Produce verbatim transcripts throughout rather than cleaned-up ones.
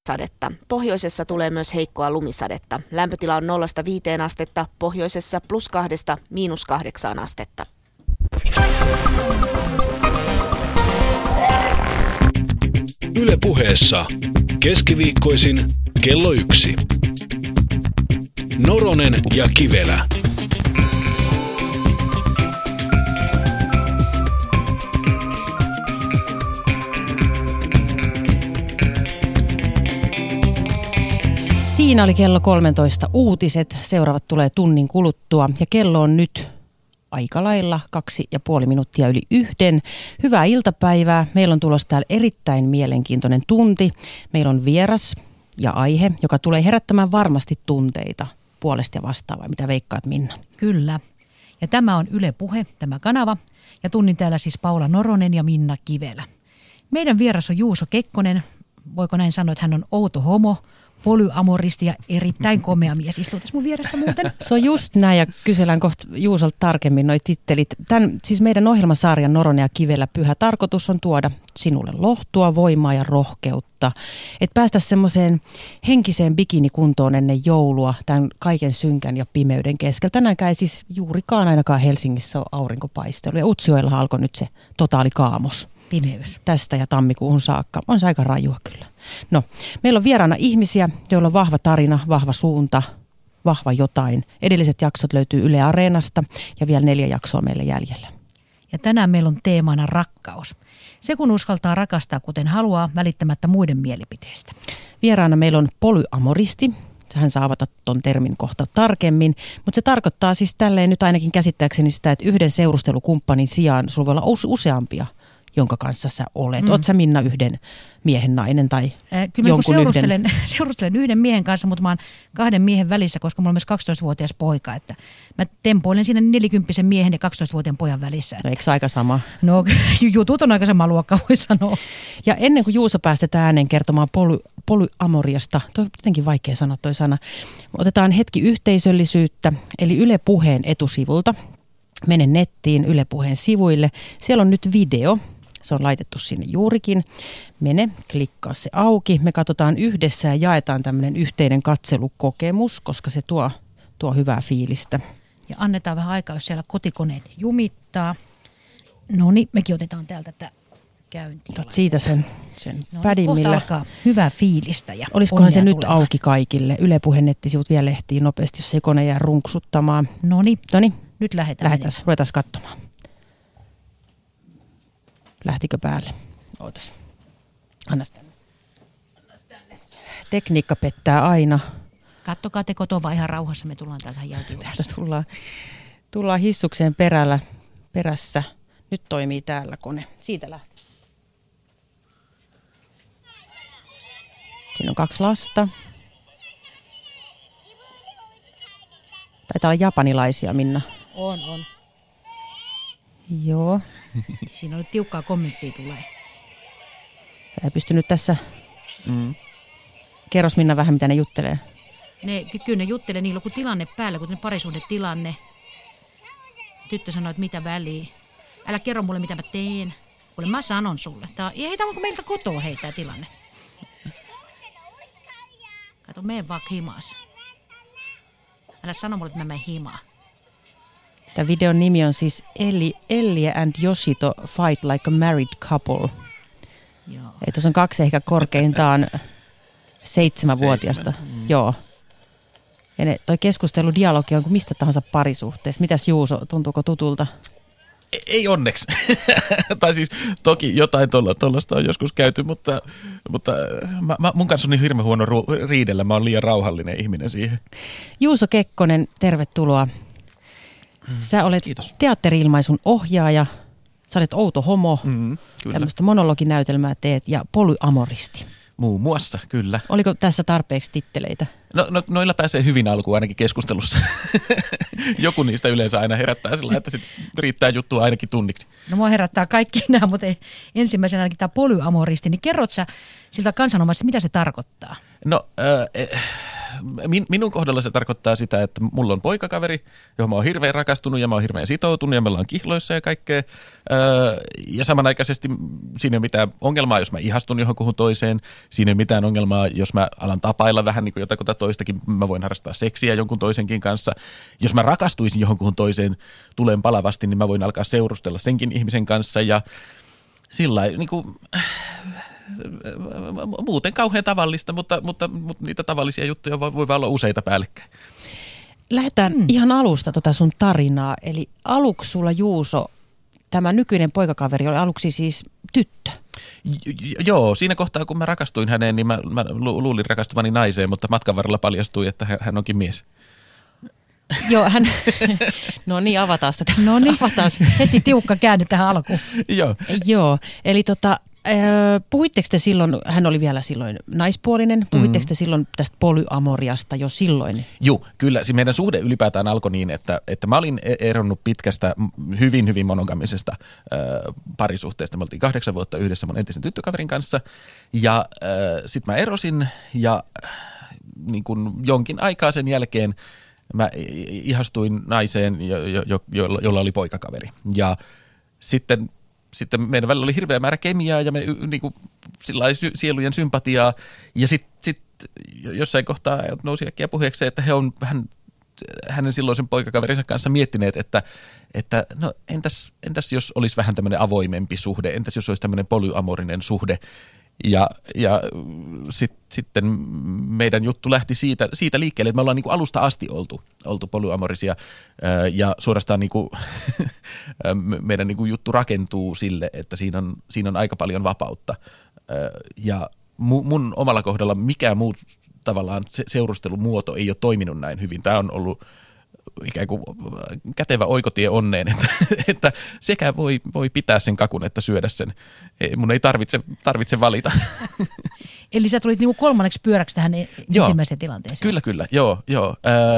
sadetta. Pohjoisessa tulee myös heikkoa lumisadetta. Lämpötila on nollasta viiteen astetta, pohjoisessa plus kahdesta miinus kahdeksaan astetta. Yle Puheessa keskiviikkoisin kello yksi. Noronen ja Kivelä. Siinä oli kello kolmetoista uutiset. Seuraavat tulee tunnin kuluttua ja kello on nyt aika lailla kaksi ja puoli minuuttia yli yhden. Hyvää iltapäivää. Meillä on tulossa täällä erittäin mielenkiintoinen tunti. Meillä on vieras ja aihe, joka tulee herättämään varmasti tunteita puolesta ja vastaan, vai mitä veikkaat, Minna? Kyllä. Ja tämä on Yle Puhe, tämä kanava. Ja tunnin täällä siis Paula Noronen ja Minna Kivelä. Meidän vieras on Juuso Kekkonen. Voiko näin sanoa, että hän on outo homo, polyamoristi ja erittäin komea mies. Istuu tässä mun vieressä muuten. Se on just näin, ja kysellään kohta Juusolta tarkemmin noi tittelit. Tämän, siis meidän ohjelmasarjan Noronen ja Kivelä pyhä tarkoitus on tuoda sinulle lohtua, voimaa ja rohkeutta. Että päästä semmoiseen henkiseen bikinikuntoon ennen joulua tämän kaiken synkän ja pimeyden keskellä. Tänäänkään ei siis juurikaan ainakaan Helsingissä ole aurinkopaistelu. Ja Utsjoella alkoi nyt se totaali kaamos. Pimeys. Tästä ja tammikuuhun saakka. On se aika rajua kyllä. No, meillä on vieraana ihmisiä, joilla on vahva tarina, vahva suunta, vahva jotain. Edelliset jaksot löytyy Yle Areenasta ja vielä neljä jaksoa meille jäljellä. Ja tänään meillä on teemana rakkaus. Se kun uskaltaa rakastaa kuten haluaa, välittämättä muiden mielipiteistä. Vieraana meillä on polyamoristi. Hän saa avata ton termin kohta tarkemmin, mutta se tarkoittaa siis tälleen nyt ainakin käsittääkseni sitä, että yhden seurustelukumppanin sijaan sulla voi olla useampia, jonka kanssa sä olet. Mm. Oot sä, Minna, yhden miehen nainen tai äh, kyllä jonkun seurustelen, yhden? seurustelen yhden miehen kanssa, mutta mä oon kahden miehen välissä, koska mulla on myös kaksitoistavuotias poika. Että mä tempoilen siinä nelikymppisen miehen ja kaksitoistavuotiaan pojan välissä. No, eikö se aika sama? No jutut on aika sama luokka, voi sanoa. Ja ennen kuin Juuso päästetään ääneen kertomaan poly, polyamoriasta, toi on jotenkin vaikea sanoa toi sana, otetaan hetki yhteisöllisyyttä, eli Yle Puheen etusivulta. Mene nettiin Yle Puheen sivuille. Siellä on nyt video. Se on laitettu sinne juurikin. Mene, klikkaa se auki. Me katsotaan yhdessä ja jaetaan tämmöinen yhteinen katselukokemus, koska se tuo, tuo hyvää fiilistä. Ja annetaan vähän aikaa, jos siellä kotikoneet jumittaa. No niin, mekin otetaan täältä tätä käyntiä. Otat siitä sen, sen no, pädin, millä... alkaa hyvää fiilistä. Ja olisikohan se nyt tulemaan auki kaikille? Yle Puheen nettisivut vielä lehtiin nopeasti, jos ei kone jää runksuttamaan. No niin, Noniin, nyt lähdetään. Lähdetään, ruvetaan katsomaan. Lähtikö päälle? Ootas. Annas tänne. Annas tänne. Tekniikka pettää aina. Kattokaa te kotoa vaan ihan rauhassa, me tullaan täältä jälkeen. Täältä tullaan, tullaan hissukseen perällä, perässä. Nyt toimii täällä kone. Siitä lähtee. Siinä on kaksi lasta. Taitaa olla japanilaisia, Minna. On, on. Joo. Siinä on nyt tiukkaa kommenttia tulee. Ei pystynyt tässä. Mm. Kerros, Minna, vähän mitä ne juttelee. Ne, kyllä ne juttelee, niillä on kuin tilanne päällä, kun parisuhdetilanne. Tyttö sanoi, että mitä väliä. Älä kerro mulle, mitä mä teen. Kuule, mä sanon sulle. Tää, ei heitä onko meiltä kotoa heittää tilanne. Kato, mene vaan himaas. Älä sano mulle, että mä menen himaan. Tämä videon nimi on siis Ellie, Ellie and Yoshito Fight Like a Married Couple. Joo. Ei, tuossa on kaksi ehkä korkeintaan seitsemänvuotiasta. Seitsemän. Mm. Joo. Ja ne, toi keskusteludialogi on kuin mistä tahansa parisuhteessa. Mitäs, Juuso, tuntuuko tutulta? Ei, ei onneksi. Tai siis toki jotain tuollaista on joskus käyty, mutta, mutta mä, mä, mun kanssa on niin hirveän huono ru- riidellä. Mä oon liian rauhallinen ihminen siihen. Juuso Kekkonen, tervetuloa. Sä olet Kiitos. teatteri-ilmaisun ohjaaja, sä olet outo homo, Mm, tämmöistä monologinäytelmää teet ja polyamoristi. Muun muassa, kyllä. Oliko tässä tarpeeksi titteleitä? No, no noilla pääsee hyvin alkuun ainakin keskustelussa. Joku niistä yleensä aina herättää sillä, että sit riittää juttua ainakin tunniksi. No mua herättää kaikki nämä, mutta ensimmäisenä ainakin tämä polyamoristi. Niin kerrot sä siltä kansanomaisesti, mitä se tarkoittaa? No, äh, min, minun kohdalla se tarkoittaa sitä, että mulla on poikakaveri, johon mä oon hirveän rakastunut ja mä oon hirveän sitoutunut ja me ollaan kihloissa ja kaikkea. Öö, ja samanaikaisesti siinä ei ole mitään ongelmaa, jos mä ihastun johonkuhun toiseen. Siinä ei ole mitään ongelmaa, jos mä alan tapailla vähän niin kuin jotakuta toistakin. Mä voin harrastaa seksiä jonkun toisenkin kanssa. Jos mä rakastuisin johonkuhun toiseen tulen palavasti, niin mä voin alkaa seurustella senkin ihmisen kanssa ja sillä niin kuin, muuten kauhean tavallista, mutta, mutta, mutta niitä tavallisia juttuja voi, voi olla useita päällekkäin. Lähdetään hmm. ihan alusta tota sun tarinaa. Eli aluksi sulla, Juuso, tämä nykyinen poikakaveri oli aluksi siis tyttö. J- joo, siinä kohtaa kun mä rakastuin häneen, niin mä, mä lu- luulin rakastuvani naiseen, mutta matkan varrella paljastui, että hän onkin mies. Joo, hän, no niin, avataan sitä. No niin, heti tiukka käänne tähän alkuun. Joo. Joo, eli tota, äh, puhuitteko te silloin, hän oli vielä silloin naispuolinen, puhuitteko te silloin tästä polyamoriasta jo silloin? Joo, kyllä. Siis meidän suhde ylipäätään alkoi niin, että, että mä olin eronnut pitkästä, hyvin, hyvin monogamisesta äh, parisuhteesta. Me oltiin kahdeksan vuotta yhdessä mun entisen tyttökaverin kanssa ja äh, sitten mä erosin ja äh, niin kun jonkin aikaa sen jälkeen mä ihastuin naiseen, jo, jo, jo, jolla oli poikakaveri. Ja sitten, sitten meidän välillä oli hirveä määrä kemiaa ja me niin kuin, sillai, sielujen sympatiaa. Ja sitten sit, jossain kohtaa nousi äkkiä puheeksi se, että he on vähän hänen silloisen poikakaverinsa kanssa miettineet, että, että no entäs, entäs jos olisi vähän tämmöinen avoimempi suhde, entäs jos olisi tämmöinen polyamorinen suhde. Ja, ja sit, sitten meidän juttu lähti siitä, siitä liikkeelle, että me ollaan niin kuin alusta asti oltu, oltu polyamorisia ja suorastaan niin kuin meidän niin kuin juttu rakentuu sille, että siinä on, siinä on aika paljon vapautta. Ja mun omalla kohdalla mikään muu tavallaan seurustelumuoto ei ole toiminut näin hyvin. Tämä on ollut ikään kuin kätevä oikotie onneen, että, että sekä voi, voi pitää sen kakun, että syödä sen. Mun ei tarvitse, tarvitse valita. Eli sä tulit niinku kolmanneksi pyöräksi tähän joo, ensimmäiseen tilanteeseen. Kyllä, kyllä. Joo, joo.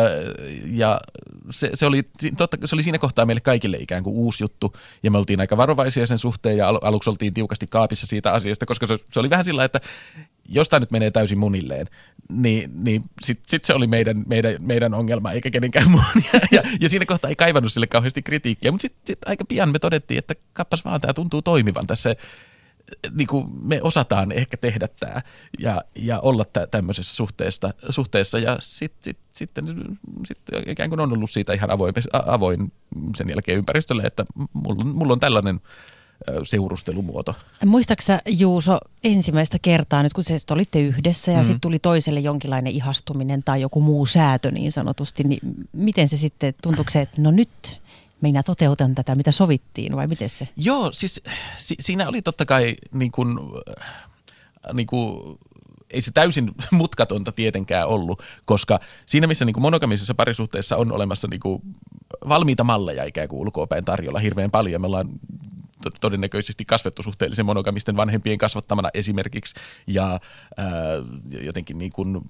Ja se, se, oli, totta, se oli siinä kohtaa meille kaikille ikään kuin uusi juttu, ja me oltiin aika varovaisia sen suhteen, ja aluksi oltiin tiukasti kaapissa siitä asiasta, koska se, se oli vähän sillä, että jos tämä nyt menee täysin munilleen, niin, niin sitten sit se oli meidän, meidän, meidän ongelma, eikä kenenkään muun. Ja, ja, ja siinä kohtaa ei kaivannut sille kauheasti kritiikkiä, mutta sitten sit aika pian me todettiin, että kappas vaan, tämä tuntuu toimivan tässä. Niin kuin me osataan ehkä tehdä tämä ja, ja olla tä, tämmöisessä suhteessa, suhteessa ja sitten sit, sitten sit ikään kuin on ollut siitä ihan avoin, avoin sen jälkeen ympäristölle, että mulla, mulla on tällainen seurustelumuoto. Muistatko sä, Juuso, ensimmäistä kertaa nyt kun se olitte yhdessä ja mm-hmm. sitten tuli toiselle jonkinlainen ihastuminen tai joku muu säätö niin sanotusti, niin miten se sitten, tuntuuko se, että no nyt minä toteutan tätä, mitä sovittiin, vai miten se? Joo, siis si- siinä oli totta kai niin kuin, niin kuin, ei se täysin mutkatonta tietenkään ollut, koska siinä missä niin kuin monogamisessa parisuhteessa on olemassa niin kuin valmiita malleja ikään kuin ulkoapäin tarjolla hirveän paljon. Me ollaan todennäköisesti kasvettu suhteellisen monogamisten vanhempien kasvattamana esimerkiksi ja ää, jotenkin niin kuin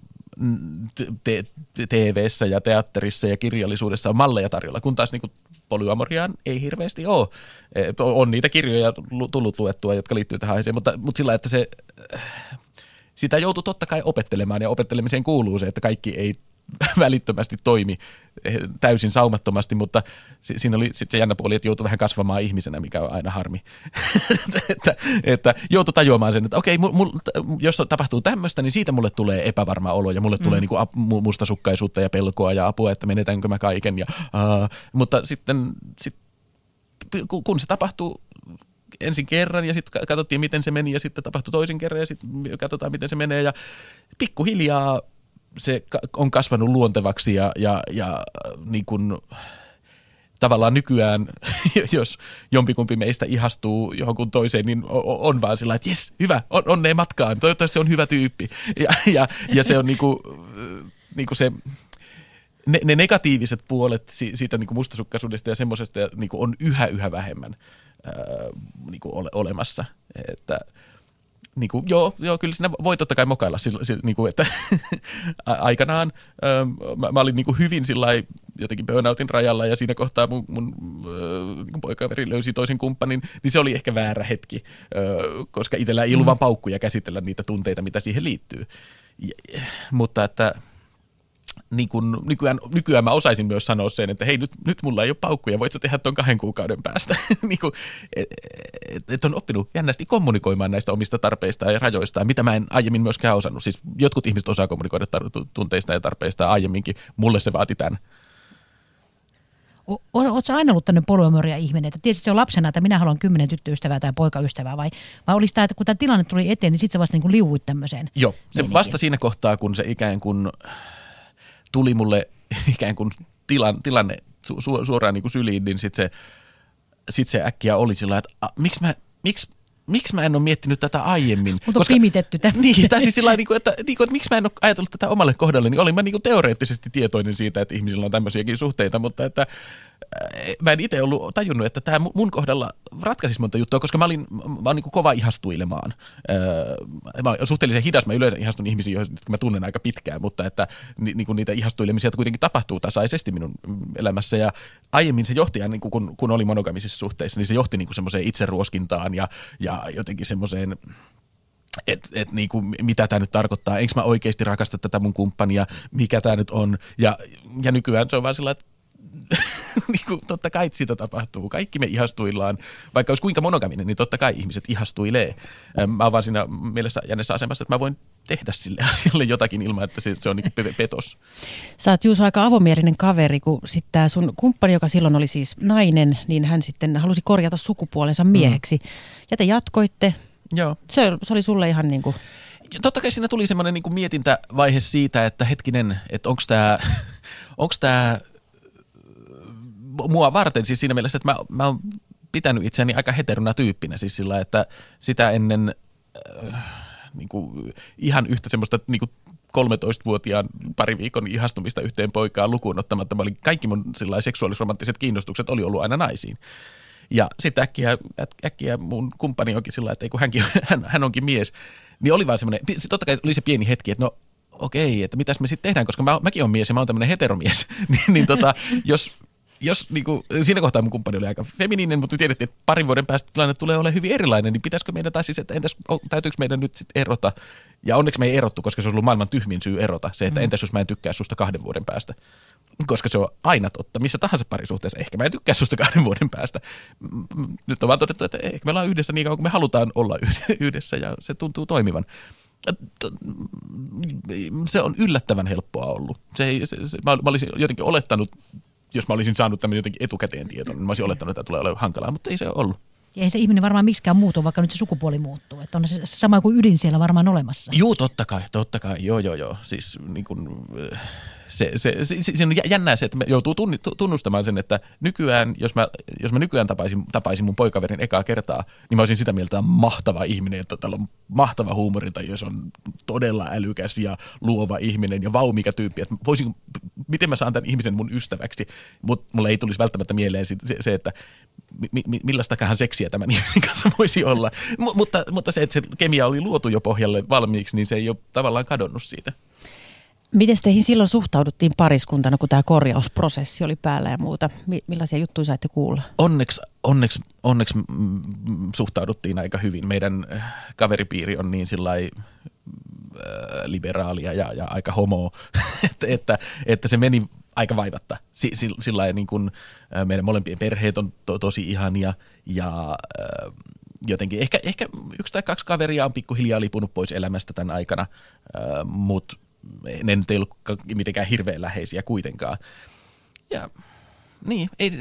T V:ssä ja teatterissa ja kirjallisuudessa on malleja tarjolla, kun taas niin kuin polyamoriaan ei hirveästi ole. On niitä kirjoja tullut luettua, jotka liittyy tähän aiheeseen, mutta, mutta sillä, että se, sitä joutuu totta kai opettelemaan ja opettelemiseen kuuluu se, että kaikki ei välittömästi toimi täysin saumattomasti, mutta siinä oli sitten se jännä puoli, että joutui vähän kasvamaan ihmisenä, mikä on aina harmi. että, että joutui tajuamaan sen, että okei, mul, mul, jos tapahtuu tämmöistä, niin siitä mulle tulee epävarma olo ja mulle mm. tulee niinku ap, mustasukkaisuutta ja pelkoa ja apua, että menetänkö mä kaiken. Ja, uh, mutta sitten sit, kun se tapahtuu ensin kerran ja sitten katsottiin, miten se meni ja sitten tapahtui toisen kerran ja sitten katsotaan, miten se menee ja pikkuhiljaa se on kasvanut luontevaksi ja, ja, ja niin kuin, tavallaan nykyään, jos jompikumpi meistä ihastuu johonkin toiseen, niin on vaan sillä, että jes, hyvä, on, onneen matkaan, toivottavasti se on hyvä tyyppi. Ja, ja, ja se on niin kuin, niin kuin se, ne, ne negatiiviset puolet siitä niin kuin mustasukkaisuudesta ja semmoisesta niin kuin on yhä yhä vähemmän ää, niin kuin ole, olemassa, että niin kuin, joo, joo, kyllä siinä voi totta kai mokailla, sillä, sillä, niin kuin, että aikanaan ähm, mä, mä olin niin kuin hyvin sillai, jotenkin burnoutin rajalla ja siinä kohtaa mun, mun äh, niin poikaveri löysi toisen kumppanin, niin se oli ehkä väärä hetki, äh, koska itsellä ei ollut vaan paukkuja käsitellä niitä tunteita, mitä siihen liittyy. Ja, mutta että niin kun, nykyään, nykyään mä osaisin myös sanoa sen, että hei, nyt, nyt mulla ei ole paukkuja, voit sä tehdä tuon kahden kuukauden päästä. niin kun, et, et, et on oppinut jännästi kommunikoimaan näistä omista tarpeistaan ja rajoistaan, mitä mä en aiemmin myöskään osannut. Siis jotkut ihmiset osaa kommunikoida tar- tunteista ja tarpeista aiemminkin, mulle se vaati tämän. Oletko sä aina ollut tämmöinen polyamoria ihminen, että tiesit se on lapsena, että minä haluan kymmenen tyttöystävää tai poikaystävää, vai, vai olisi tämä, että kun tämä tilanne tuli eteen, niin sitten sä vasta niin kuin liuuit tämmöiseen? Joo, se meininkiin. Vasta siinä kohtaa, kun se ikään kuin tuli mulle ikään kuin tilan, tilanne su, su, suoraan niin kuin syliin, niin sitten se, sit se äkkiä oli sillä että a, miksi mä, miksi, miksi mä en ole miettinyt tätä aiemmin? Mutta on pimitetty tämmöinen. Niin, tai siis sillä niin että, niin kuin, että miksi mä en ole ajatellut tätä omalle kohdalle, niin olin mä niin kuin teoreettisesti tietoinen siitä, että ihmisillä on tämmöisiäkin suhteita, mutta että mä en itse ollut tajunnut, että tämä mun kohdalla ratkaisisi monta juttua, koska mä olin, mä olin niin kuin kova ihastuilemaan. Mä olen suhteellisen hidas, mä yleensä ihastun ihmisiin, joita mä tunnen aika pitkään, mutta että niin kuin niitä ihastuilemisia kuitenkin tapahtuu tasaisesti minun elämässä. Ja aiemmin se johti, niin kuin kun, kun oli monogamisissa suhteissa, niin se johti niin kuin semmoiseen itseruoskintaan ja, ja jotenkin semmoiseen, että et niinku, mitä tämä nyt tarkoittaa, enkö mä oikeasti rakasta tätä mun kumppania, mikä tämä nyt on. Ja, ja nykyään se on vaan sillä, että niin kuin, totta kai sitä tapahtuu. Kaikki me ihastuillaan. Vaikka olisi kuinka monogaminen, niin totta kai ihmiset ihastuilee. Mä oon vaan siinä mielessä jännässä asemassa, että mä voin tehdä sille asialle jotakin ilman, että se, se on niin kuin petos. Sä oot Juuso aika avomielinen kaveri, kun sitten tämä sun kumppani, joka silloin oli siis nainen, niin hän sitten halusi korjata sukupuolensa mieheksi. Mm. Ja te jatkoitte. Joo. Se, se oli sulle ihan niin kuin... Totta kai siinä tuli semmoinen niin kuin mietintävaihe siitä, että hetkinen, että onko tämä... onko tämä mua varten siis siinä mielessä, että mä, mä oon pitänyt itseäni aika heterona tyyppinä siis sillä, että sitä ennen äh, niin kuin ihan yhtä semmoista niin kuin kolmetoistavuotiaan pari viikon ihastumista yhteen poikaan lukuun ottamatta, mä olin, kaikki mun seksuaalis-romanttiset kiinnostukset oli ollut aina naisiin. Ja sitten äkkiä, äkkiä mun kumppani onkin sillä, että ei kun hänkin, hän, hän onkin mies, niin oli vaan semmoinen, totta kai oli se pieni hetki, että no okei, että mitäs me sitten tehdään, koska mä, mäkin olen mies ja mä oon tämmöinen heteromies, niin, niin tota, jos... Jos niin kuin, siinä kohtaa mun kumppani oli aika feminiininen, mutta tiedettiin, että parin vuoden päästä tilanne tulee olemaan hyvin erilainen, niin pitäisikö meidän, tai siis, että entäs, täytyykö meidän nyt sitten erota? Ja onneksi me ei erottu, koska se on ollut maailman tyhmin syy erota, se, että entäs jos mä en tykkää susta kahden vuoden päästä. Koska se on aina totta, missä tahansa parisuhteessa, ehkä mä en tykkää susta kahden vuoden päästä. Nyt on vaan todettu, että ehkä me ollaan yhdessä niin kauan kuin me halutaan olla yhdessä, ja se tuntuu toimivan. Se on yllättävän helppoa ollut. Se ei, se, se, mä olisin jotenkin olettanut, jos mä olisin saanut tämän jotenkin etukäteen tietoon, niin mä olisin olettanut, että tämä tulee olemaan hankalaa, mutta ei se ole ollut. Ja ei se ihminen varmaan miksikään muutu, vaikka nyt se sukupuoli muuttuu. Että on se sama kuin ydin siellä varmaan olemassa. Joo, totta kai, totta kai, joo, joo, joo. Siis niin kuin, se, se, se, se on jännää se, että me joutuu tunnustamaan sen, että nykyään, jos mä, jos mä nykyään tapaisin, tapaisin mun poikaverin ekaa kertaa, niin mä olisin sitä mieltä, että mahtava ihminen, että tällä on mahtava huumori, tai jos on todella älykäs ja luova ihminen ja vau, mikä tyyppi, että voisin, miten mä saan tämän ihmisen mun ystäväksi, mutta mulle ei tulisi välttämättä mieleen se, se että mi, mi, millaistakaan seksiä tämän ihmisen kanssa voisi olla, M- mutta, mutta se, että se kemia oli luotu jo pohjalle valmiiksi, niin se ei ole tavallaan kadonnut siitä. Miten teihin silloin suhtauduttiin pariskuntana, kun tämä korjausprosessi oli päällä ja muuta? Millaisia juttuja saitte kuulla? Onneksi, onneksi, onneksi suhtauduttiin aika hyvin. Meidän kaveripiiri on niin sillai liberaalia ja, ja aika homo, että, että, että se meni aika vaivatta. Sillä niin kuin meidän molempien perheet on to, tosi ihania ja jotenkin ehkä, ehkä yksi tai kaksi kaveria on pikkuhiljaa lipunut pois elämästä tämän aikana, mutta ne nyt ei ollut mitenkään hirveän läheisiä kuitenkaan. Ja niin, ei,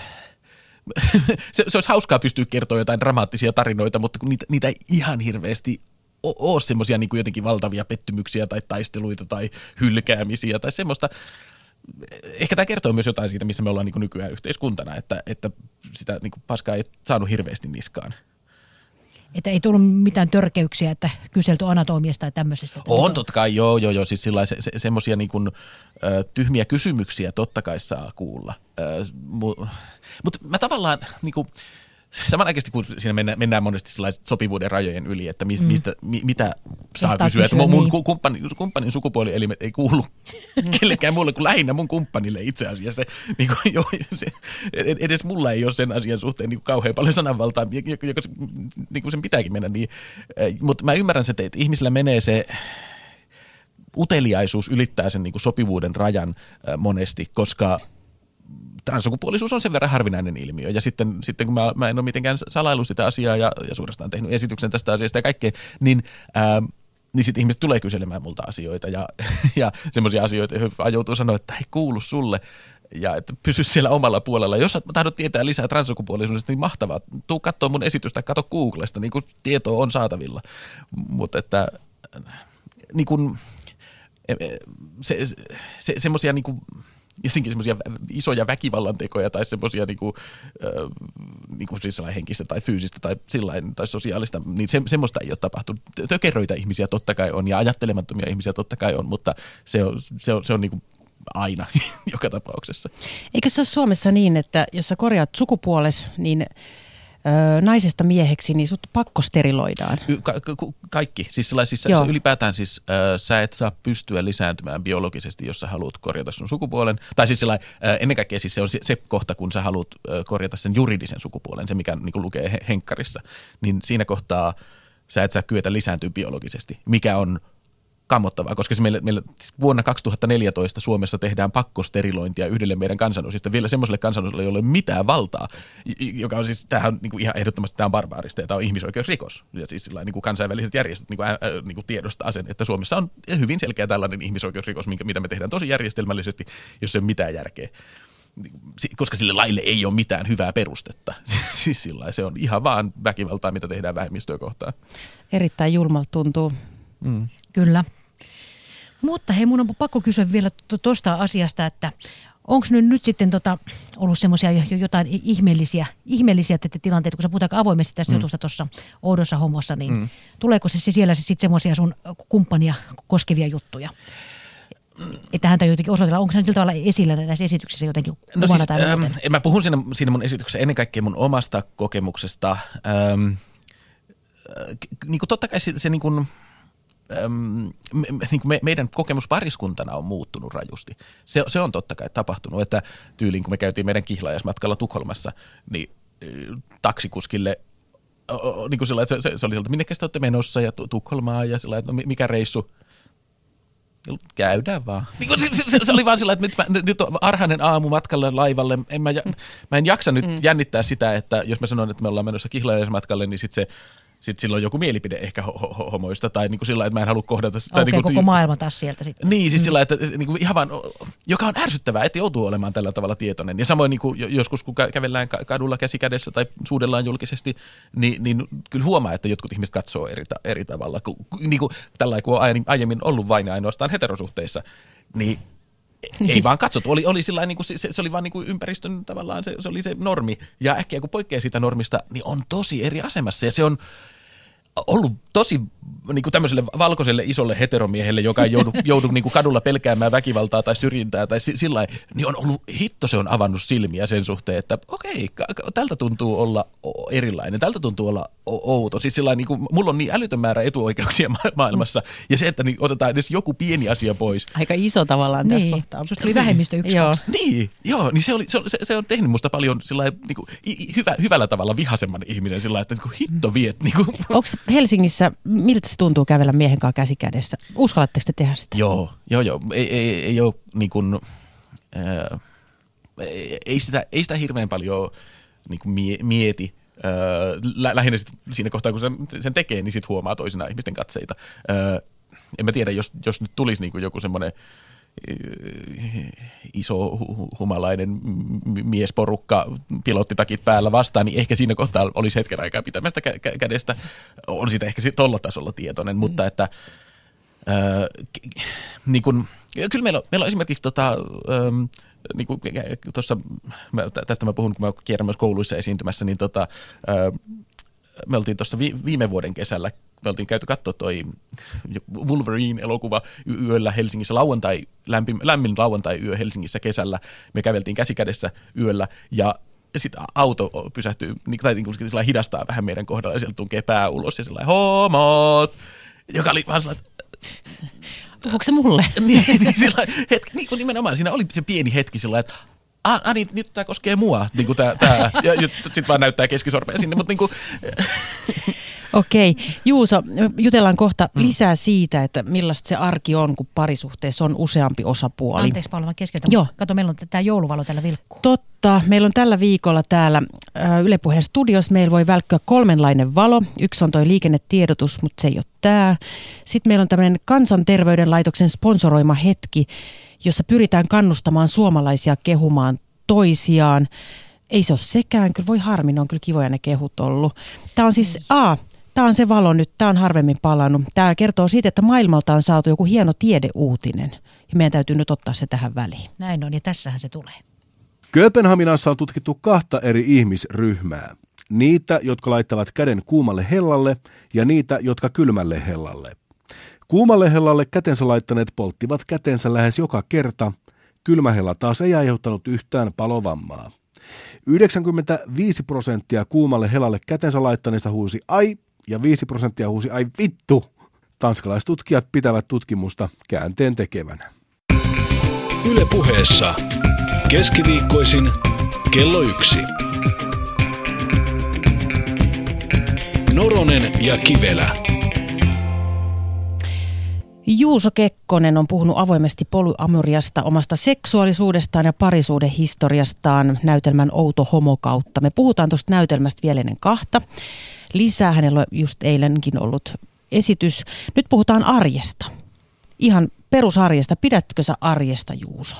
se, se olisi hauskaa pystyä kertoa jotain dramaattisia tarinoita, mutta kun niitä, niitä ei ihan hirveästi ole semmoisia niin kuin jotenkin valtavia pettymyksiä tai taisteluita tai hylkäämisiä tai semmoista. Ehkä tämä kertoo myös jotain siitä, missä me ollaan niin kuin nykyään yhteiskuntana, että, että sitä niin kuin paskaa ei saanut hirveästi niskaan. Että ei tullut mitään törkeyksiä, että kyselty anatomiasta tai tämmöisestä. On totta kai, joo, joo, joo. Siis sillä se, se, semmoisia niin kuin, ö, tyhmiä kysymyksiä totta kai saa kuulla. Mutta mut mä tavallaan, niin kuin, samanaikaisesti kun siinä mennään, mennään monesti sopivuuden rajojen yli, että mis, mm. mistä, mi, mitä saa Sahtaa kysyä. Että mun niin. kumppanin, kumppanin sukupuolielimet ei kuulu kellekään muulle kuin lähinnä mun kumppanille itse asiassa. Niin kuin, jo, se, edes mulla ei ole sen asian suhteen niin kuin kauhean paljon sananvaltaa, joka, joka niin kuin sen pitääkin mennä. Niin, mutta mä ymmärrän sen, että ihmisillä menee se uteliaisuus ylittää sen niin kuin sopivuuden rajan äh, monesti, koska transsukupuolisuus on sen verran harvinainen ilmiö. Ja sitten, sitten kun mä, mä en ole mitenkään salaillut sitä asiaa ja, ja suorastaan tehnyt esityksen tästä asiasta ja kaikkea, niin, ää, niin sitten ihmiset tulee kyselemään multa asioita ja, ja semmoisia asioita, joihin joutuu sanoa, että ei kuulu sulle ja että pysy siellä omalla puolella. Jos tahdot tietää lisää transsukupuolisuudesta, niin mahtavaa. Tuu katsoa mun esitystä, katso Googlesta, niin kuin tietoa on saatavilla. Mutta että niin kuin, se, se, semmoisia niin kuin jotenkin semmoisia isoja väkivallantekoja tai semmoisia niinku, äh, niinku siis henkistä tai fyysistä tai sillain, tai sosiaalista, niin se, semmoista ei ole tapahtunut. Tökeröitä ihmisiä totta kai on ja ajattelemattomia ihmisiä totta kai on, mutta se on, se on, se on niinku aina joka tapauksessa. Eikö se ole Suomessa niin, että jos sä korjaat sukupuoles, niin Öö, naisesta mieheksi, niin sut pakkosteriloidaan. Ka- ka- kaikki. Siis, siis ylipäätään siis, äh, sä et saa pystyä lisääntymään biologisesti, jos sä haluat korjata sun sukupuolen. Tai siis sillai, äh, ennen kaikkea siis se on se, se kohta, kun sä haluat äh, korjata sen juridisen sukupuolen, se mikä niin kuin lukee he- henkkarissa. Niin siinä kohtaa sä et saa kyetä lisääntyä biologisesti, mikä on kammottavaa, koska se meillä, meillä vuonna kaksituhattaneljätoista Suomessa tehdään pakkosterilointia yhdelle meidän kansanosista, vielä semmoiselle kansanosille, jolla ei ole mitään valtaa, joka on siis, tämähän on niin kuin ihan ehdottomasti tämä on barbaarista ja tämä on ihmisoikeusrikos. Ja siis niin kuin kansainväliset järjestöt niin kuin, ää, niin kuin tiedostaa sen, että Suomessa on hyvin selkeä tällainen ihmisoikeusrikos, minkä, mitä me tehdään tosi järjestelmällisesti, jos ei ole mitään järkeä. Koska sille laille ei ole mitään hyvää perustetta. Siis sillä se on ihan vaan väkivaltaa, mitä tehdään vähemmistöä kohtaan. Erittäin julmalta tuntuu. Mm. Kyllä. Mutta hei, mun on pakko kysyä vielä tuosta asiasta, että onko nyt, nyt sitten tota, ollut semmoisia jotain ihmeellisiä, ihmeellisiä tilanteita, kun sä puhutaan avoimesti tästä mm. jutusta tuossa oudossa homossa, niin mm. tuleeko se siellä sitten semmoisia sun kumppania koskevia juttuja? Että häntä jotenkin osoitella, onko se nyt tavalla esillä näissä esityksissä jotenkin no kuvana siis, tai ähm, mä puhun siinä, siinä mun esityksessä ennen kaikkea mun omasta kokemuksesta. Ähm, äh, niin kuin totta kai se, se niin kuin, ähm, me, niin kuin me, meidän kokemus pariskuntana on muuttunut rajusti. Se, se on totta kai tapahtunut, että tyyliin kun me käytiin meidän kihlaajasmatkalla Tukholmassa, niin äh, taksikuskille äh, niin kuin sillä, että se, se, se oli sieltä, minne te olette menossa ja Tukholmaa ja sillä, että no mikä reissu? Käydään vaan. Niin se, se, se oli vaan sillä, että nyt, mä, nyt on arhainen aamu matkalle laivalle. En mä, mä en jaksa nyt mm. jännittää sitä, että jos mä sanon, että me ollaan menossa kihlaajasmatkalle, niin sitten se sitten sillä on joku mielipide ehkä ho- ho- homoista tai niin kuin sillä, että mä en halua kohdata sitä. Okei, okay, niin koko maailma taas sieltä sitten. Niin, siis mm. sillä, että niin kuin ihan vaan, joka on ärsyttävää, että joutuu olemaan tällä tavalla tietoinen. Ja samoin niin kuin joskus, kun kävellään kadulla käsi kädessä tai suudellaan julkisesti, niin, niin kyllä huomaa, että jotkut ihmiset katsoo eri, eri tavalla. Niin kuin tällä kun on aiemmin ollut vain ainoastaan heterosuhteissa, niin ei vaan katsottu. Oli, oli sillä niin kuin, se, se oli vaan niin kuin ympäristön tavallaan, se, se oli se normi. Ja äkkiä kun poikkeaa siitä normista, niin on tosi eri asemassa. Ja se on ollut tosi niin kuin tämmöiselle valkoiselle isolle heteromiehelle, joka ei joudu, joudu niin kuin kadulla pelkäämään väkivaltaa tai syrjintää tai sillä lailla, niin on ollut, hitto se on avannut silmiä sen suhteen, että okei, tältä tuntuu olla erilainen, tältä tuntuu olla outo. Siis sillä niin kuin, mulla on niin älytön määrä etuoikeuksia maailmassa, ja se, että niin otetaan edes joku pieni asia pois. Aika iso tavallaan tässä niin. kohtaa. Susta tuli vähemmistö yksi joo. Niin, joo, niin se, oli, se, se, se on tehnyt musta paljon sillä niin kuin, hyvä, hyvällä tavalla vihasemman ihminen sillä että niin kuin, hitto viet. Niin kuin. Onko Helsingissä, miltä se tuntuu kävellä miehen kanssa käsi kädessä? Uskallatteko te tehdä sitä? Joo, joo, joo. Ei, ei, ei ole niin kuin, ää, ei, sitä, ei sitä hirveän paljon niin kuin mie, mieti. Ää, lä, lähinnä sit siinä kohtaa, kun sen, sen tekee, niin sit huomaa toisinaan ihmisten katseita. Ää, en mä tiedä, jos, jos nyt tulisi niin kuin joku semmoinen iso humalainen miesporukka pilottitakit päällä vastaan, niin ehkä siinä kohtaa olisi hetken aikaa pitämästä kä- kä- kädestä. On sitä ehkä tolla tasolla tietoinen, mm. mutta että ää, k- niin kun, kyllä meillä on, meillä on esimerkiksi tota, ähm, niin kuin tuossa, tästä mä puhun, kun mä kierrän myös kouluissa esiintymässä, niin tota, ää, me oltiin tuossa vi- viime vuoden kesällä, me oltiin käyty katsoa toi Wolverine-elokuva yöllä Helsingissä, lauantai, lämmin, lämmin lauantai-yö Helsingissä kesällä. Me käveltiin käsikädessä yöllä ja sitten auto pysähtyy, tai niin kuin hidastaa vähän meidän kohdalla ja sieltä tunkee pää ulos ja sellainen homot, joka oli vaan sellainen, puhuuko se mulle? niin, niin, sillä, hetki, niin kuin nimenomaan, siinä oli se pieni hetki sillä että ah, niin, nyt tämä koskee mua, niin kuin tämä, tämä. Ja sitten vaan näyttää keskisorpea sinne, mutta niin kuin Okei. Juuso, jutellaan kohta mm. lisää siitä, että millaista se arki on, kun parisuhteessa on useampi osapuoli. Anteeksi Paula, mä keskeytän. Joo. Kato, meillä on tämä jouluvalo täällä vilkkuu. Totta. Meillä on tällä viikolla täällä äh, Yle Puheen studiossa. Meillä voi välkkyä kolmenlainen valo. Yksi on toi liikennetiedotus, mutta se ei ole tämä. Sitten meillä on tämmöinen Kansanterveyden laitoksen sponsoroima hetki, jossa pyritään kannustamaan suomalaisia kehumaan toisiaan. Ei se ole sekään. Kyllä voi harmi, ne on kyllä kivoja ne kehut ollut. Tämä on siis, a, tämä on se valo nyt, tämä on harvemmin palannut. Tämä kertoo siitä, että maailmalta on saatu joku hieno tiedeuutinen. Ja meidän täytyy nyt ottaa se tähän väliin. Näin on, ja tässähän se tulee. Kööpenhaminassa on tutkittu kahta eri ihmisryhmää. Niitä, jotka laittavat käden kuumalle hellalle ja niitä, jotka kylmälle hellalle. Kuumalle hellalle kätensä laittaneet polttivat kätensä lähes joka kerta. Kylmähella taas ei aiheuttanut yhtään palovammaa. yhdeksänkymmentäviisi prosenttia kuumalle helalle kätensä laittaneista huusi ai ja viisi prosenttia huusi ai vittu. Tanskalaistutkijat pitävät tutkimusta käänteen tekevänä. Yle Puheessa keskiviikkoisin kello yksi. Noronen ja Kivelä. Juuso Kekkonen on puhunut avoimesti polyamoriasta, omasta seksuaalisuudestaan ja parisuuden historiastaan näytelmän Outo homo kautta. Me puhutaan tuosta näytelmästä vielä ennen kahta. Lisää hänellä on just eilenkin ollut esitys. Nyt puhutaan arjesta. Ihan perusarjesta. Pidätkö sä arjesta, Juuso?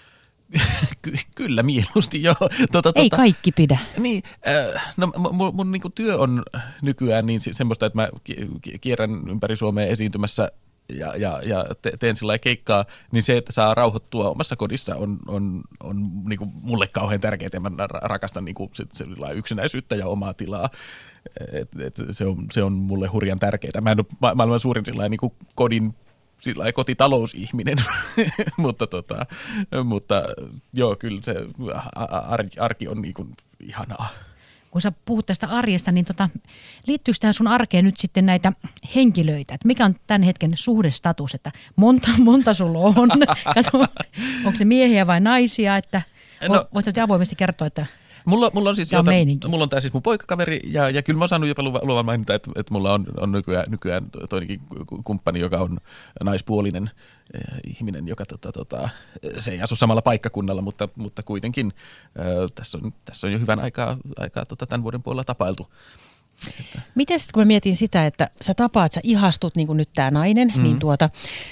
Ky- kyllä, mieluusti joo. Tota, Ei tota, kaikki pidä. Niin, äh, no mun, mun niinku työ on nykyään niin semmoista, että mä kierrän ympäri Suomea esiintymässä ja, ja, ja te, teen sillä keikkaa, niin se, että saa rauhoittua omassa kodissa on, on, on niinku mulle kauhean tärkeää, ja mä rakastan niinku se, se yksinäisyyttä ja omaa tilaa. Et, et se, on, se on mulle hurjan tärkeää. Mä en ole ma- maailman suurin sillä niinku kodin sillä kotitalousihminen, mutta, tota, mutta joo, kyllä se arki, arki on niinku ihanaa. Kun sä puhut tästä arjesta, niin tota, liittyykö tähän sun arkeen nyt sitten näitä henkilöitä? Et mikä on tämän hetken suhdestatus, että monta, monta sulla on? Kato, onko se miehiä vai naisia? Että no, voit avoimesti kertoa, että Mulla, mulla on siis on jota, mulla on tää siis mun poikakaveri, ja, ja kyllä mä oon saanut jopa luvan mainita, että, että mulla on, on nykyään, nykyään toinenkin kumppani, joka on naispuolinen eh, ihminen, joka tota, tota, se ei asu samalla paikkakunnalla, mutta, mutta kuitenkin eh, tässä, on, tässä on jo hyvän aikaa, aikaa tota, tämän vuoden puolella tapailtu. Että. Miten sitten, kun mä mietin sitä, että sä tapaat, sä ihastut niin kuin nyt tää nainen, mm. niin tuota,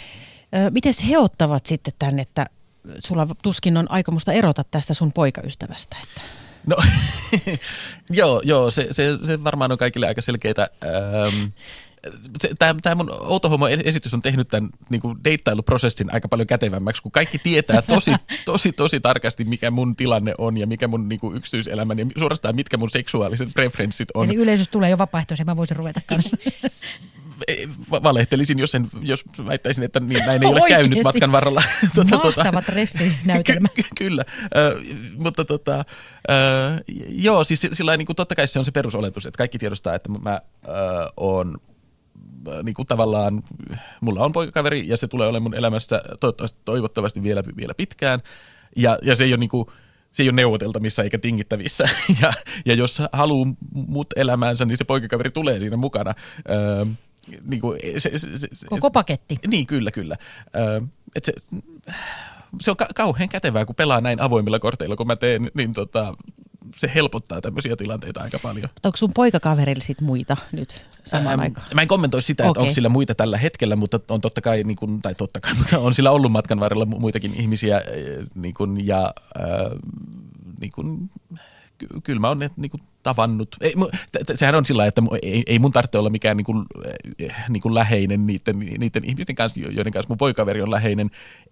miten he ottavat sitten tän, että sulla tuskin on aikomusta erota tästä sun poikaystävästä, että... No, joo, joo se, se, se varmaan on kaikille aika selkeitä. Ähm, Tämä mun Outo homo-esitys on tehnyt tämän niin kuin deittailuprosessin aika paljon kätevämmäksi, kun kaikki tietää tosi, tosi, tosi tarkasti, mikä mun tilanne on ja mikä mun niin kuin yksityiselämän ja suorastaan mitkä mun seksuaaliset preferenssit on. Eli yleisössä tulee jo vapaaehtoisen, mä voisin ruveta kanssa. Valehtelisin, jos, en, jos väittäisin, että niin, näin ei ole Oikeasti. käynyt matkan varrella. tuota, Mahtavat tuota, reffi-näytelmä. Ky- kyllä, äh, mutta tota, äh, joo, siis sillä niin kuin totta kai se on se perusoletus, että kaikki tiedostaa, että mä äh, oon niin kuin tavallaan, mulla on poikakaveri ja se tulee olemaan mun elämässä toivottavasti, toivottavasti vielä, vielä pitkään ja, ja se ei ole niin kuin, se ei ole neuvoteltavissa eikä tingittävissä. Ja, ja jos haluaa mut elämäänsä, niin se poikakaveri tulee siinä mukana. Öö, niin kuin se, se, se, Koko paketti. Niin, kyllä, kyllä. Öö, et se, se on ka- kauhean kätevää, kun pelaa näin avoimilla korteilla, kun mä teen, niin tota, se helpottaa tämmöisiä tilanteita aika paljon. Onko sun poikakaverilla sit muita nyt samaan ähm, aikaan? Mä en kommentoi sitä, että okay. onko sillä muita tällä hetkellä, mutta on totta kai, niin kuin, tai totta kai, mutta on sillä ollut matkan varrella muitakin ihmisiä, niin kuin, ja äh, niin kuin, ky- kyllä mä oon ne niin kuin, tavannut. Ei, t- t- sehän on sillä lailla, että ei, ei mun tarvitse olla mikään niin kuin, niin kuin läheinen niiden, niiden ihmisten kanssa, joiden kanssa mun poikaveri on läheinen.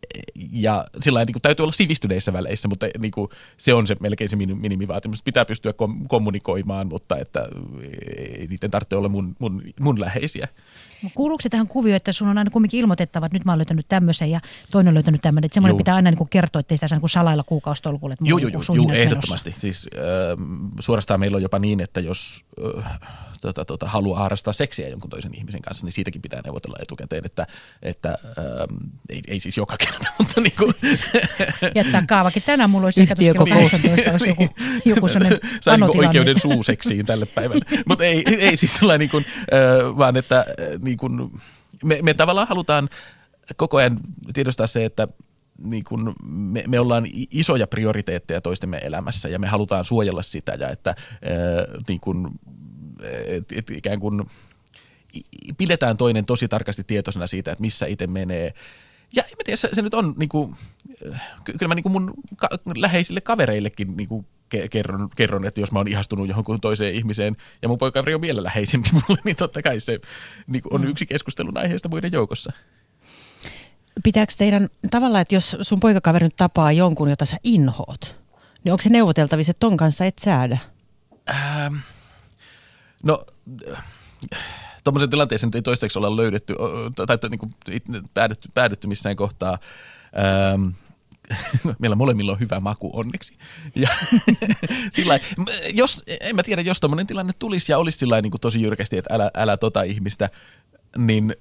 Ja sillä lailla niin täytyy olla sivistyneissä väleissä, mutta niin kuin, se on se melkein se minimivaatimus. Pitää pystyä kom- kommunikoimaan, mutta että ei niiden tarvitse olla mun, mun, mun läheisiä. Kuuluuko se tähän kuvioon, että sun on aina kumminkin ilmoitettava, että nyt mä oon löytänyt tämmöisen ja toinen on löytänyt tämmöinen, että semmoinen pitää aina niin kuin kertoa, ettei sitä saa niin kuin salailla kuukausitolkulle. Joo, joo, joo, ehdottomasti. Siis, äh, suorastaan meillä on on jopa niin, että jos ö, tota, tota, haluaa harrastaa seksiä jonkun toisen ihmisen kanssa, niin siitäkin pitää neuvotella etukäteen, että, että ö, ei, ei siis joka kerta, mutta niin kuin jättää kaavakin. Tänään mulla olisi ehkä tuossa kahdeksantoista olisi joku, joku sellainen sai niin panotilanne. oikeuden suuseksiin tälle päivälle. Mutta ei, ei siis sellainen, niin kuin, äh, vaan että niin kuin, me, me tavallaan halutaan koko ajan tiedostaa se, että niin kuin me, me ollaan isoja prioriteetteja toistemme elämässä ja me halutaan suojella sitä ja että äh, niin kuin, et, et ikään kuin pidetään toinen tosi tarkasti tietoisena siitä, että missä itse menee. Ja en tiedä, se, se nyt on, niin kuin, kyllä mä niin kuin mun ka- läheisille kavereillekin niin kuin kerron, kerron, että jos mä oon ihastunut johonkin toiseen ihmiseen ja mun poikaveri on vielä läheisempi mulle, niin totta kai se niin kuin on yksi keskustelun aiheesta muiden joukossa. Pitääkö teidän tavallaan, että jos sun poikakaveri nyt tapaa jonkun, jota sä inhoot, niin onko se neuvoteltavissa, että ton kanssa et säädä? Ähm, no... Tuommoisen tilanteeseen nyt ei toistaiseksi olla löydetty tai niin kuin päädytty, päädytty missään kohtaa. Ähm, meillä molemmilla on hyvä maku onneksi. Ja sillai, jos, en mä tiedä, jos tuommoinen tilanne tulisi ja olisi sillai, niin kuin tosi jyrkästi, että älä, älä tota ihmistä, niin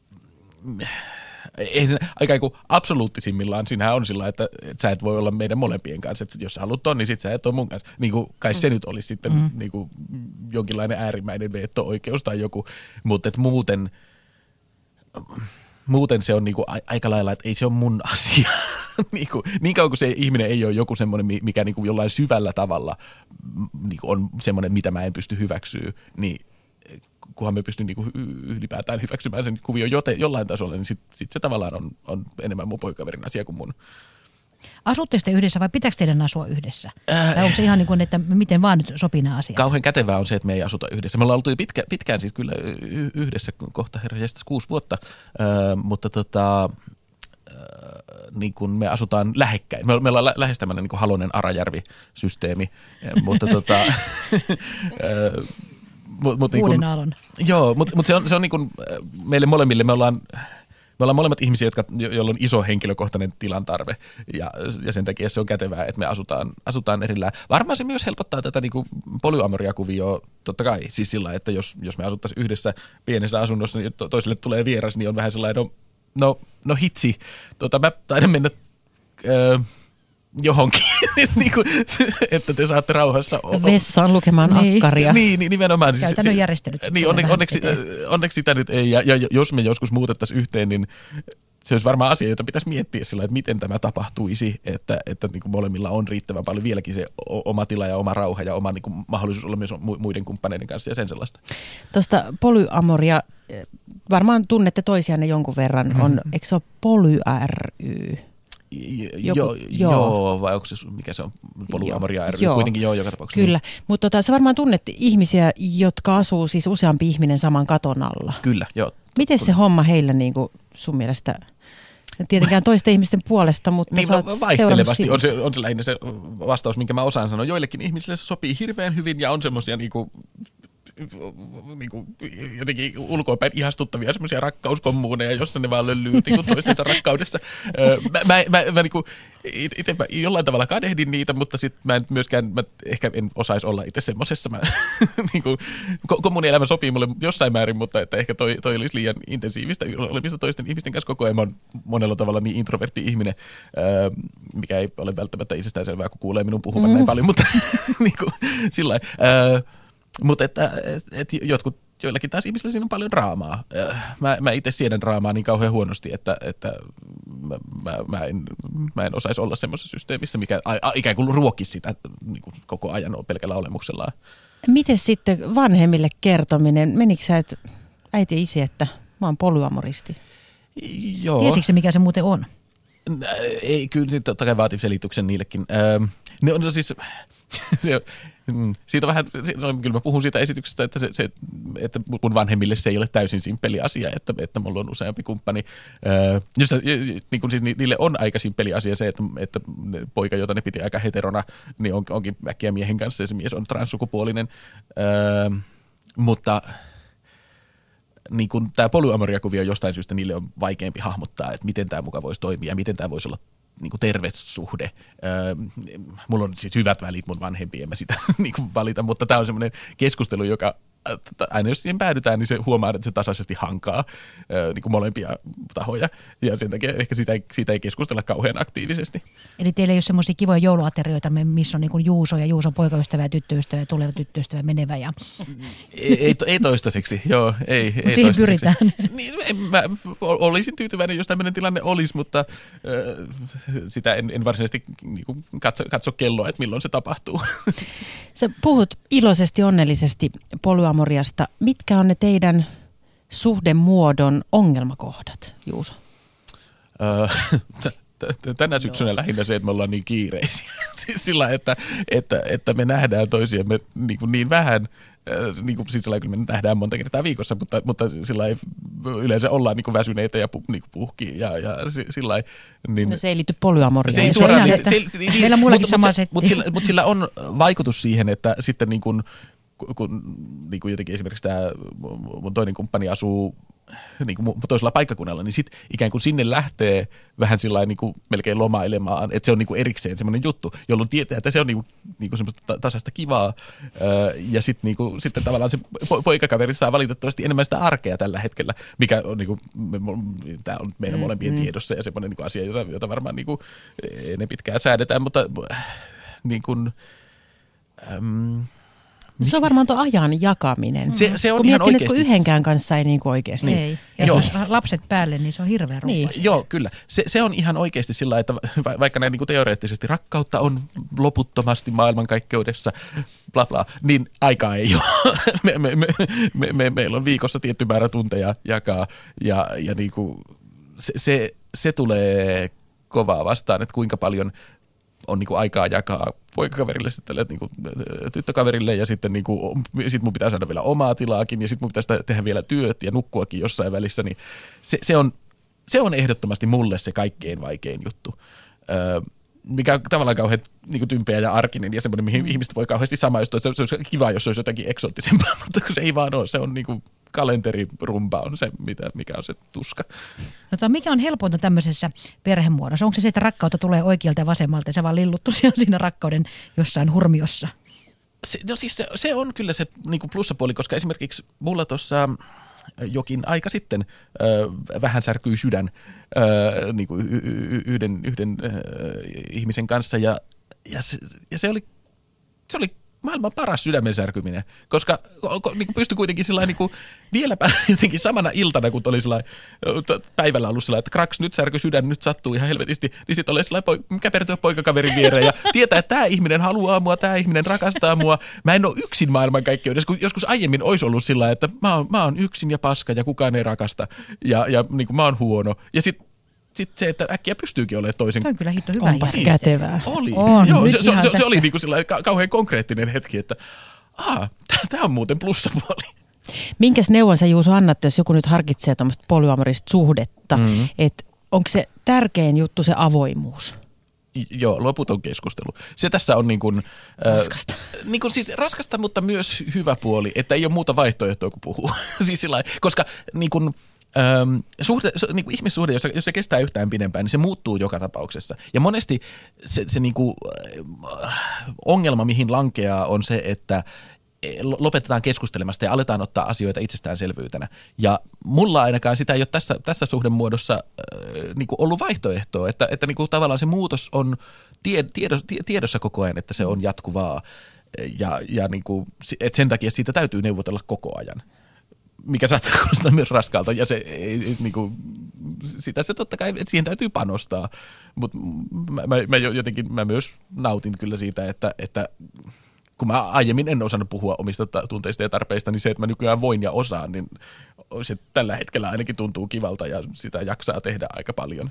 ei se, aika kuin absoluuttisimmillaan siinähän on sillä, että, että sä et voi olla meidän molempien kanssa. Että jos sä haluat ton, niin sit sä et ole mun kanssa. Niin kuin, kai se nyt olisi sitten mm. niin kuin, jonkinlainen äärimmäinen veto-oikeus tai joku. Mutta muuten, muuten se on niin kuin, aika lailla, että ei se ole mun asia. niin, kuin, niin kauan kuin se ihminen ei ole joku semmoinen, mikä niin kuin jollain syvällä tavalla niin kuin on semmoinen, mitä mä en pysty hyväksyä, niin kunhan me pystyn niinku ylipäätään hyväksymään sen kuvion jollain tasolla, niin sitten sit se tavallaan on, on enemmän mun poikaverin asia kuin mun. Asutte te yhdessä vai pitääkö teidän asua yhdessä? Äh, tai onko se ihan niin kuin, että miten vaan nyt sopii nämä asiat? Kauhean kätevää on se, että me ei asuta yhdessä. Me ollaan oltu pitkä, pitkään siis kyllä yhdessä kohta herra jästäs kuusi vuotta, äh, mutta tota, äh, niin kuin me asutaan lähekkäin. Me, me ollaan lä- lähes tämmöinen niin kuin Halonen-Arajärvi-systeemi, mutta tota... äh, Mut, mut Uuden niin kun, aallon. Joo, mutta mut se on, se on niin kun, meille molemmille, me ollaan, me ollaan molemmat ihmisiä, jotka, joilla on iso henkilökohtainen tilan tarve ja, ja sen takia se on kätevää, että me asutaan, asutaan erillään. Varmaan se myös helpottaa tätä niin polyamoriakuvioa totta kai, siis sillä, että jos, jos me asuttaisiin yhdessä pienessä asunnossa, niin to, toiselle tulee vieras, niin on vähän sellainen, no, no, no hitsi, tota, mä taidan mennä... Öö, johonkin, niin kuin, että te saatte rauhassa... Vessaan lukemaan niin. akkaria. Niin, niin nimenomaan. Käytännön siis, järjestelyt. Niin, onne, onneksi, onneksi sitä nyt ei, ja, ja jos me joskus muutettaisiin yhteen, niin se olisi varmaan asia, jota pitäisi miettiä sillä, että miten tämä tapahtuisi, että, että niin kuin molemmilla on riittävän paljon vieläkin se oma tila ja oma rauha ja oma niin kuin mahdollisuus olla myös muiden kumppaneiden kanssa ja sen sellaista. Tuosta polyamoria, varmaan tunnette toisianne jonkun verran, on, mm-hmm. eikö se ole poly ry? Joku, joo, joo. joo, vai onko se, mikä se on, polyamoria ry, kuitenkin joo joka tapauksessa. Kyllä, niin. Mutta tota, sä varmaan tunnet ihmisiä, jotka asuu siis useampi ihminen saman katon alla. Kyllä, joo. Miten se homma heillä niin kuin sun mielestä, tietenkään toisten ihmisten puolesta, mutta niin, sä oot vaihtelevasti on se, on se lähinnä se vastaus, minkä mä osaan sanoa. Joillekin ihmisille se sopii hirveän hyvin ja on semmoisia niinku... Niin kuin, jotenkin ulkoapäin ihastuttavia semmoisia rakkauskommuuneja, jossa ne vaan löllyy niin toistensa rakkaudessa. Mä, mä, mä, mä niin kuin, itse mä jollain tavalla kadehdin niitä, mutta sitten mä en myöskään, mä ehkä en osaisi olla itse semmoisessa. Niin kommunielämä sopii mulle jossain määrin, mutta että ehkä toi, toi olisi liian intensiivistä olemista toisten ihmisten kanssa koko ajan. Mä oon monella tavalla niin introvertti ihminen, mikä ei ole välttämättä itsestäänselvää, kun kuulee minun puhuvan mm. näin paljon, mutta niin kuin, sillä lailla. Mutta että et jotkut, joillakin taas ihmisillä siinä on paljon draamaa. Mä, mä itse siedän draamaa niin kauhean huonosti, että, että mä, mä, mä, en, mä en osaisi olla semmoisessa systeemissä, mikä a, a, ikään kuin ruokisi sitä niin kuin koko ajan pelkällä olemuksellaan. Miten sitten vanhemmille kertominen? Menikö sä, että äiti ja isi, että mä oon polyamoristi? Joo. Tiesikö se, mikä se muuten on? Ei, kyllä totta kai vaatii selityksen niillekin. Öö, ne on siis... se, siitä vähän, kyllä mä puhun siitä esityksestä, että, se, se, että mun vanhemmille se ei ole täysin simppeli asia, että, että mulla on useampi kumppani. Öö, just, niin kun siis niille on aika simppeli asia se, että, että poika, jota ne piti aika heterona, niin on, onkin väkkiä miehen kanssa ja se mies on transsukupuolinen. Öö, mutta niin kun tämä polyamoriakuvio jostain syystä niille on vaikeampi hahmottaa, että miten tämä muka voisi toimia ja miten tämä voisi olla niin kuin terve suhde. Öö, mulla on siis hyvät välit mun vanhempiin, en mä sitä niin kuin valita, mutta tämä on semmoinen keskustelu, joka aina jos siihen päädytään, niin se huomaa, että se tasaisesti hankaa öö, niin kuin molempia tahoja, ja sen takia ehkä siitä ei, siitä ei keskustella kauhean aktiivisesti. Eli teillä ei ole semmoisia kivoja jouluaterioita, missä on niin kuin Juuso ja Juuson poikaystävä ja tyttöystävä ja tuleva tyttöystävä menevä. Ja... Ei, ei, ei toistaiseksi, joo. Ei, ei siihen pyritään. Niin, en, mä olisin tyytyväinen, jos tämmöinen tilanne olisi, mutta äh, sitä en, en varsinaisesti niin kuin katso, katso kelloa, että milloin se tapahtuu. Sä puhut iloisesti, onnellisesti polyamoriasta. Mitkä on ne teidän suhdemuodon ongelmakohdat, Juuso? Tänä syksynä lähinnä se, että me ollaan niin kiireisiä. Siis sillä, että, että, että me nähdään toisiamme niin, kuin niin vähän. Niin kuin, siis sillä kyllä me nähdään monta kertaa viikossa, mutta, mutta sillä ei yleensä ollaan niin kuin väsyneitä ja pu, niin kuin puhki. Ja, ja sillä niin, no se ei liity polyamoriaan. Se ei suoraan. Se, se, se, niin, meillä mullakin sama setti. Mutta sillä, mut sillä on vaikutus siihen, että sitten niin kuin, kun niin kuin jotenkin esimerkiksi tämä mun toinen kumppani asuu niin kuin toisella paikkakunnalla, niin sitten ikään kuin sinne lähtee vähän sillain niin kuin melkein lomailemaan, että se on niin kuin erikseen semmoinen juttu, jolloin tietää, että se on niin kuin, niin kuin semmoista tasaista kivaa, ja sit niin kuin, sitten tavallaan se poikakaveri saa valitettavasti enemmän sitä arkea tällä hetkellä, mikä on, niin kuin, tämä on meidän molempien mm, tiedossa ja semmoinen niin kuin asia, jota, jota varmaan niin kuin, ennen pitkään säädetään, mutta niin kuin, äm, se on varmaan tuo ajan jakaminen. Se, se on kun ihan oikeasti. Kun yhdenkään kanssa ei niin kuin oikeasti. Niin. Ei. Ja Joo. jos lapset päälle, niin se on hirveän niin. ruupas. Joo, kyllä. Se, se on ihan oikeasti sillä, että va, vaikka näin niin kuin teoreettisesti rakkautta on loputtomasti maailmankaikkeudessa, bla bla, niin aikaa ei ole. me, me, me, me, me, meillä on viikossa tietty määrä tunteja jakaa, ja, ja niin kuin se, se, se tulee kovaa vastaan, että kuinka paljon on niin kuin aikaa jakaa poikakaverille, sitten niin kuin tyttökaverille, ja sitten niin kuin, sit mun pitää saada vielä omaa tilaakin, ja sitten mun pitäisi tehdä vielä työt ja nukkuakin jossain välissä, niin se, se, on, se on ehdottomasti mulle se kaikkein vaikein juttu, öö, mikä on tavallaan kauhean niin kuin tympeä ja arkinen, ja semmoinen, mihin mm. ihmiset voi kauheasti samaistua, että se olisi kiva, jos se olisi jotakin eksoottisempaa, mutta se ei vaan ole, se on niin kuin kalenterirumba on se, mikä on se tuska. No, mikä on helpointa tämmöisessä perhemuodossa? Onko se se, että rakkautta tulee oikealta ja vasemmalta ja sä vaan lillut tosiaan siinä rakkauden jossain hurmiossa? Se, no siis se, se on kyllä se niin kuin plussapuoli, koska esimerkiksi mulla tuossa jokin aika sitten ö, vähän särkyi sydän ö, niin kuin y- y- yhden, yhden ö, ihmisen kanssa, ja, ja, se, ja se oli, se oli maailman paras sydämen särkyminen, koska niin pystyi kuitenkin niin kuin vieläpä jotenkin samana iltana, kun oli päivällä ollut sillä, että kraks, nyt särky sydän, nyt sattuu ihan helvetisti, niin sitten oli sellainen poi- käpertyä poikakaverin viereen ja tietää, että tämä ihminen haluaa mua, tämä ihminen rakastaa mua. Mä en ole yksin maailmankaikkeudessa, kun joskus aiemmin olisi ollut sillä, että mä oon, mä oon yksin ja paska ja kukaan ei rakasta ja, ja niin kuin mä oon huono. Ja sitten Sitten se, että äkkiä pystyykin olemaan toisen. Se on kyllä hitto hyvä. Onpas kätevää. Oli. On, Joo, se, se, se, se oli niinku kauhean konkreettinen hetki, että tämä on muuten plussapuoli. Minkäs neuvon sä, Juuso, annat, jos joku nyt harkitsee tuommoista polyamorista suhdetta, mm-hmm. että onko se tärkein juttu se avoimuus? Joo, loputon keskustelu. Se tässä on niin kuin, raskasta. Äh, niin kuin siis raskasta, mutta myös hyvä puoli, että ei ole muuta vaihtoehtoa kuin puhua. siis sillä koska niin kuin, ähm, suhde, niin kuin ihmissuhde, jos se, jos se kestää yhtään pidempään, niin se muuttuu joka tapauksessa. Ja monesti se, se niin kuin, äh, ongelma, mihin lankeaa, on se, että lopetetaan keskustelemasta ja aletaan ottaa asioita itsestäänselvyytenä. Ja mulla ainakaan sitä ei ole tässä, tässä suhdemuodossa äh, niin kuin ollut vaihtoehtoa, että, että niin kuin tavallaan se muutos on tie, tiedos, tiedossa koko ajan, että se on jatkuvaa ja, ja niin kuin, että sen takia siitä täytyy neuvotella koko ajan, mikä saattaa kuulostaa myös raskaalta ja se ei, niin kuin, sitä se totta kai, että siihen täytyy panostaa, mutta mä, mä, mä jotenkin mä myös nautin kyllä siitä, että, että kun mä aiemmin en osannut puhua omista tunteista ja tarpeista, niin se, että mä nykyään voin ja osaan, niin se tällä hetkellä ainakin tuntuu kivalta ja sitä jaksaa tehdä aika paljon.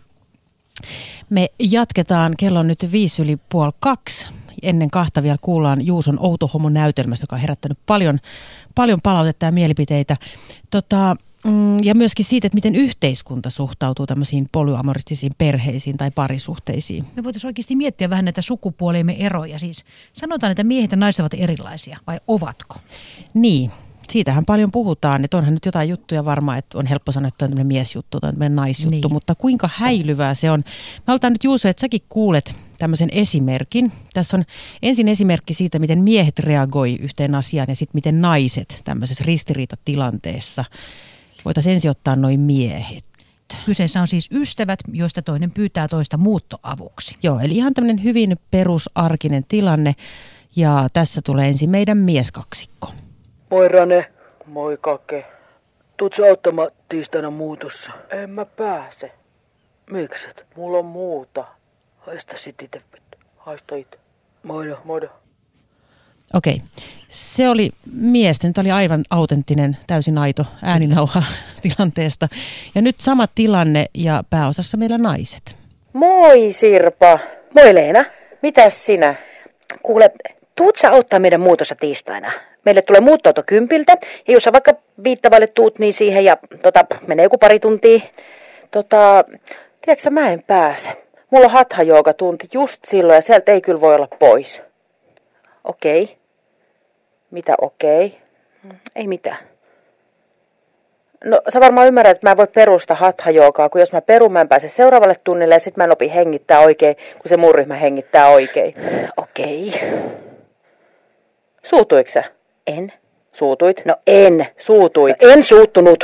Me jatketaan, kello on nyt viisi yli puoli kaksi. Ennen kahta vielä kuullaan Juuson Outo homo-näytelmästä, joka on herättänyt paljon, paljon palautetta ja mielipiteitä. Tota, ja myöskin siitä, että miten yhteiskunta suhtautuu tämmöisiin polyamoristisiin perheisiin tai parisuhteisiin. Me voitaisiin oikeasti miettiä vähän näitä sukupuoliemme eroja. Siis sanotaan, että miehet ja naiset ovat erilaisia, vai ovatko? Niin, siitähän paljon puhutaan, että onhan nyt jotain juttuja varmaan, että on helppo sanoa, että on tämmöinen miesjuttu tai tämmöinen naisjuttu, niin. Mutta kuinka häilyvää se on? Me halutaan nyt Juuso, että säkin kuulet tämmöisen esimerkin. Tässä on ensin esimerkki siitä, miten miehet reagoi yhteen asiaan ja sitten miten naiset tämmöisessä ristiriitatilanteessa. Voitaisiin ensin ottaa noin miehet. Kyseessä on siis ystävät, joista toinen pyytää toista muuttoavuksi. Joo, eli ihan tämmöinen hyvin perusarkinen tilanne. Ja tässä tulee ensin meidän mieskaksikko. Moi Rane. Moi Kake. Tuut sä auttamaan tiistaina muutossa? En mä pääse. Mikset? Mulla on muuta. Haista sit ite. Haista ite. Moida, moida. Okei. Se oli miesten, tämä oli aivan autenttinen, täysin aito ääninauha tilanteesta. Ja nyt sama tilanne ja pääosassa meillä naiset. Moi Sirpa. Moi Leena. Mitäs sinä? Kuule, tuut sä auttaa meidän muutossa tiistaina? Meille tulee muuttoauto kympiltä, ja jos sä vaikka viittavalle tuut, niin siihen, ja tota, menee joku pari tuntia. Tota, tiedätkö mä en pääse. Mulla on hatha-jooga tunti just silloin, ja sieltä ei kyllä voi olla pois. Okei. Okay. Mitä okei? Okay? Ei mitään. No sä varmaan ymmärrät, että mä en voi perustaa hatha-joogaa, kun jos mä perun, mä en pääse seuraavalle tunnille, ja sit mä en opi hengittää oikein, kun se mun ryhmä hengittää oikein. Okei. Okay. Suutuiko sä? En. Suutuit? No en. Suutuit. No, en suuttunut.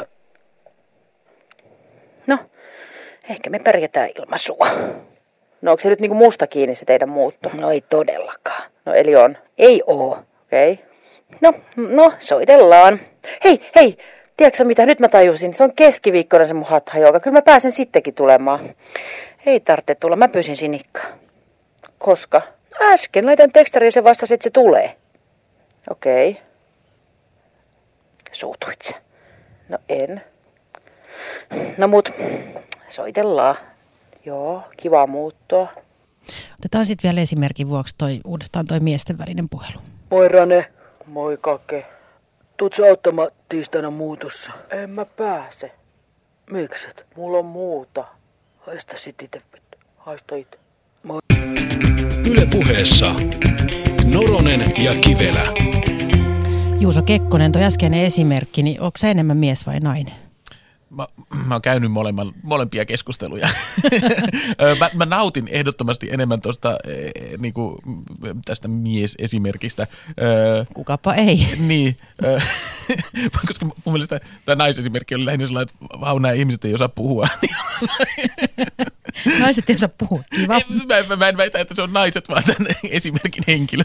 No, ehkä me pärjätään ilman sua. No onko se nyt niinku musta kiinni se teidän muutto? No ei todellakaan. No eli on? Ei oo. Okei. Okay. No, no, soitellaan. Hei, hei, tiedätkö mitä nyt mä tajusin? Se on keskiviikkona se mun hatha-jooga. Kyllä mä pääsen sittenkin tulemaan. Ei tarvitse tulla, mä pyysin Sinikkaa. Koska? No äsken laitan tekstariin ja se vastasi, että se tulee. Okei. Okay. Suutuit sä? No en. No mut, soitellaan. Joo, kiva muuttoa. Otetaan sitten vielä esimerkin vuoksi toi, uudestaan toi miesten välinen puhelu. Moi Rane. Moi Kake. Tuut sä auttamaan tiistaina muutossa? En mä pääse. Mikset? Mulla on muuta. Haista sit ite. Haista ite. Moi. Yle Puheessa Noronen ja Kivelä. Juuso Kekkonen, toi äskeinen esimerkki, niin onko sä enemmän mies vai nainen? Mä, mä oon käynyt molemman, molempia keskusteluja. mä, mä nautin ehdottomasti enemmän tuosta e, niinku, tästä miesesimerkistä. Kukapa ei. Niin, koska mun mielestä tämä naisesimerkki oli lähinnä sellainen, että vau, nämä ihmiset ei osaa puhua. Naiset ei osaa puhua, kiva. Mä, mä, mä en väitä, että se on naiset, vaan tämän esimerkin henkilöt.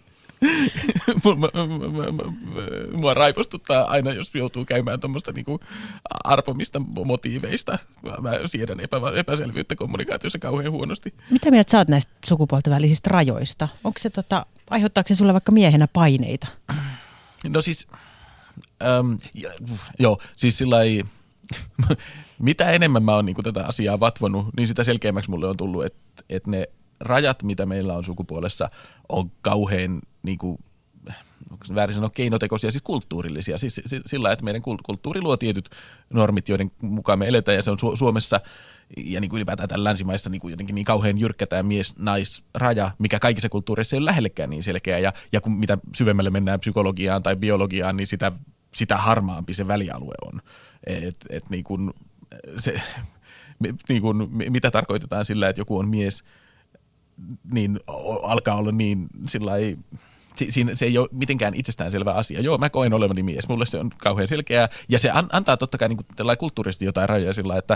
Mua, mua, mua, mua raipostuttaa aina, jos joutuu käymään tuommoista niinku arpomista motiiveista. Mä siedän epä, epäselvyyttä kommunikaatiossa kauhean huonosti. Mitä mieltä sä oot näistä sukupuolten välisistä rajoista? Onko se tota, aiheuttaako se sulle vaikka miehenä paineita? No siis, äm, joo, siis sillai, mitä enemmän mä oon niinku tätä asiaa vatvonut, niin sitä selkeämmäksi mulle on tullut, että et ne rajat, mitä meillä on sukupuolessa, on kauhean, niin kuin, onko se väärin sanoa, keinotekoisia, siis kulttuurillisia. Siis sillä, että meidän kulttuuri luo tietyt normit, joiden mukaan me eletään, ja se on Su- Suomessa ja niin kuin ylipäätään täällä länsimaissa niin kuin jotenkin niin kauhean jyrkkä tämä mies-nais-raja, mikä kaikissa kulttuureissa ei ole lähellekään niin selkeä. Ja, ja kun mitä syvemmälle mennään psykologiaan tai biologiaan, niin sitä, sitä harmaampi se välialue on. Et, et niin kuin, se, niin kuin, mitä tarkoitetaan sillä, että joku on mies, niin alkaa olla niin sillai, siinä se ei ole mitenkään itsestäänselvä asia. Joo, mä koen olevani mies, mulle se on kauhean selkeää, ja se an, antaa totta kai niin kuin kulttuurisesti jotain rajoja sillä, että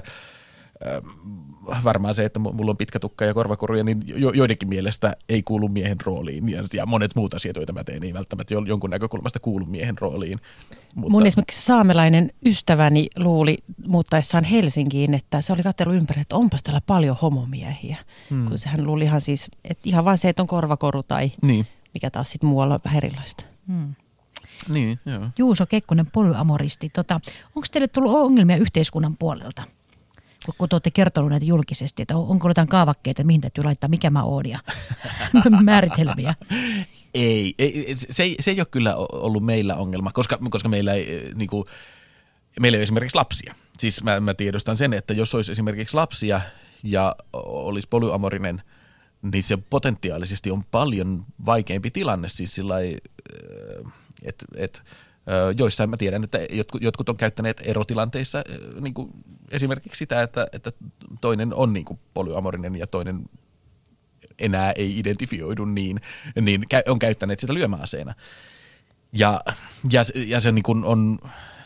äh, varmaan se, että mulla on pitkä tukka ja korvakoruja, niin jo, joidenkin mielestä ei kuulu miehen rooliin, ja, ja monet muut asiat, joita mä teen, ei välttämättä jonkun näkökulmasta kuulu miehen rooliin. Mutta mun esimerkiksi saamelainen ystäväni luuli muuttaessaan Helsinkiin, että se oli katsellut ympäri, että onpas täällä paljon homomiehiä. Hmm. Kun hän luuli ihan siis, että ihan vaan se, että on korvakoru tai niin. Mikä taas sitten muualla on vähän erilaista. Hmm. Niin, joo. Juuso Kekkonen, polyamoristi. Tota, onko teille tullut ongelmia yhteiskunnan puolelta? Kun, kun te olette kertonut näitä julkisesti, että onko jotain kaavakkeita, mihin täytyy laittaa, mikä mä oon ja määritelmiä? Ei, ei se, ei, se ei ole kyllä ollut meillä ongelma, koska, koska meillä, ei, niin kuin, meillä ei ole esimerkiksi lapsia. Siis mä, mä tiedostan sen, että jos olisi esimerkiksi lapsia ja olisi polyamorinen, niin se potentiaalisesti on paljon vaikeampi tilanne. Siis sillai, että et, Joissain mä tiedän, että jotkut, jotkut on käyttäneet erotilanteissa niin kuin esimerkiksi sitä, että, että toinen on niin kuin polyamorinen ja toinen enää ei identifioidu niin, niin on käyttäneet sitä lyömäaseena. Ja, ja, ja se niin kuin on,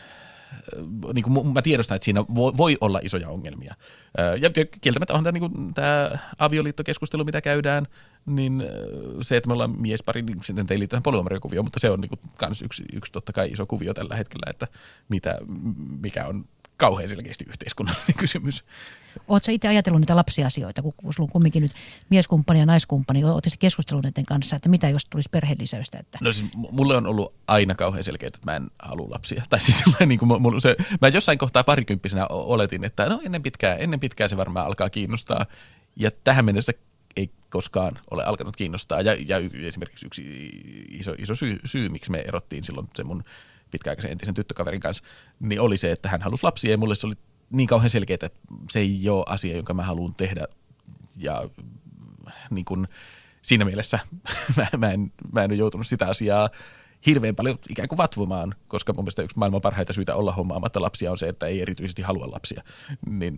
niin kuin mä tiedostan, että siinä voi, voi olla isoja ongelmia. Ja kieltämättä on tämä, niin kuin, tämä avioliittokeskustelu, mitä käydään, niin se, että me ollaan miespari, niin sitten ei liity tähän polyamoriakuvioon, mutta se on niin kuin kans yksi, yksi totta kai iso kuvio tällä hetkellä, että mitä, mikä on kauhean selkeästi yhteiskunnallinen kysymys. Oletko itse ajatellut niitä lapsiasioita, kun sulla on kumminkin nyt mieskumppani ja naiskumppani, oletko keskustellut näiden kanssa, että mitä jos tulisi perhelisäystä? Että... No siis mulle on ollut aina kauhean selkeää, että mä en halua lapsia. Tai siis niin kuin mulla se, mä jossain kohtaa parikymppisenä oletin, että no ennen pitkään, ennen pitkään se varmaan alkaa kiinnostaa. Ja tähän mennessä ei koskaan ole alkanut kiinnostaa. Ja, ja esimerkiksi yksi iso, iso syy, syy, miksi me erottiin silloin se mun pitkäaikaisen entisen tyttökaverin kanssa, niin oli se, että hän halusi lapsia ja mulle se oli niin kauhean selkeää, että se ei ole asia, jonka mä haluan tehdä. Ja niin kun, siinä mielessä mä, mä, en, mä en ole joutunut sitä asiaa hirveän paljon ikään kuin vatvomaan, koska mun mielestä yksi maailman parhaita syitä olla hommaamatta lapsia on se, että ei erityisesti halua lapsia. Niin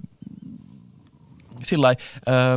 sillai, äh,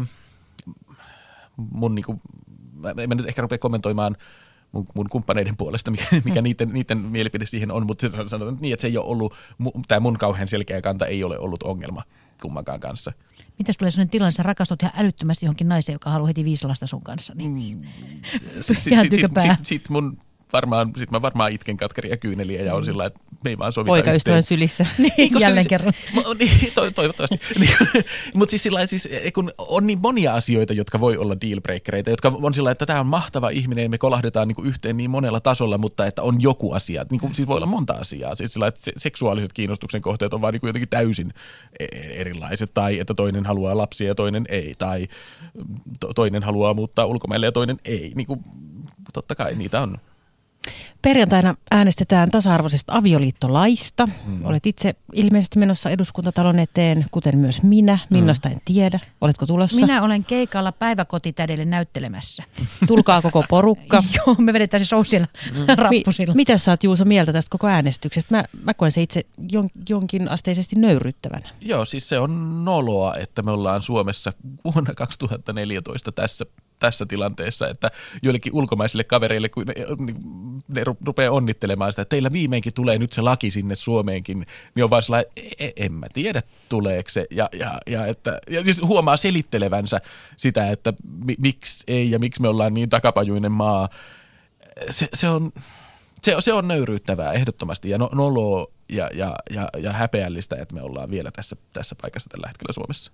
mun niin kuin, mä, mä nyt ehkä rupea kommentoimaan mun, mun kumppaneiden puolesta, mikä, mikä niiden, niiden mielipide siihen on, mutta sanotaan niin, että se ei ole ollut, tämä mun kauhean selkeä kanta ei ole ollut ongelma kummankaan kanssa. Mitäs tulee sellainen tilanne, sä rakastut ihan älyttömästi johonkin naiseen, joka haluaa heti viisi lasta sun kanssa? Niin. Mm. Sitten sit, sit, sit, sit mun varmaan, sit mä varmaan itken katkeria kyyneliä ja on sillä, että me ei vaan sovita yhteen. Poikaystävän sylissä. Niin, jälleen siis, kerran. Niin, to, toivottavasti. Mutta siis sillä siis, kun on niin monia asioita, jotka voi olla dealbreakereita, jotka on sillä, että tämä on mahtava ihminen ja me kolahdetaan niin yhteen niin monella tasolla, mutta että on joku asia. Niin kuin, siis voi olla monta asiaa. Siis sillä, että seksuaaliset kiinnostuksen kohteet on vaan niin jotenkin täysin erilaiset. Tai että toinen haluaa lapsia ja toinen ei. Tai to, toinen haluaa muuttaa ulkomaille ja toinen ei. Niin kuin, totta kai niitä on. Perjantaina äänestetään tasa-arvoisesta avioliittolaista. Hmm. Olet itse ilmeisesti menossa Eduskuntatalon eteen, kuten myös minä. Minnasta en tiedä. Oletko tulossa? Minä olen keikalla päiväkotitädelle näyttelemässä. Tulkaa koko porukka. Joo, me vedetään siis siellä rappusilla. Mi- mitä sä oot, Juuso, mieltä tästä koko äänestyksestä? Mä, mä koen se itse jon, jonkin asteisesti nöyryttävänä. Joo, siis se on noloa, että me ollaan Suomessa vuonna kaksituhattaneljätoista tässä tässä tilanteessa, että joillekin ulkomaisille kavereille, kun ne, ne rupeaa onnittelemaan sitä, että teillä viimeinkin tulee nyt se laki sinne Suomeenkin, niin on vaan sellainen, e- en mä tiedä tuleeko se, ja, ja, ja, että, ja siis huomaa selittelevänsä sitä, että mi, miksi ei ja miksi me ollaan niin takapajuinen maa. Se, se, on, se, se on nöyryyttävää ehdottomasti ja no, noloa ja, ja, ja, ja häpeällistä, että me ollaan vielä tässä, tässä paikassa tällä hetkellä Suomessa.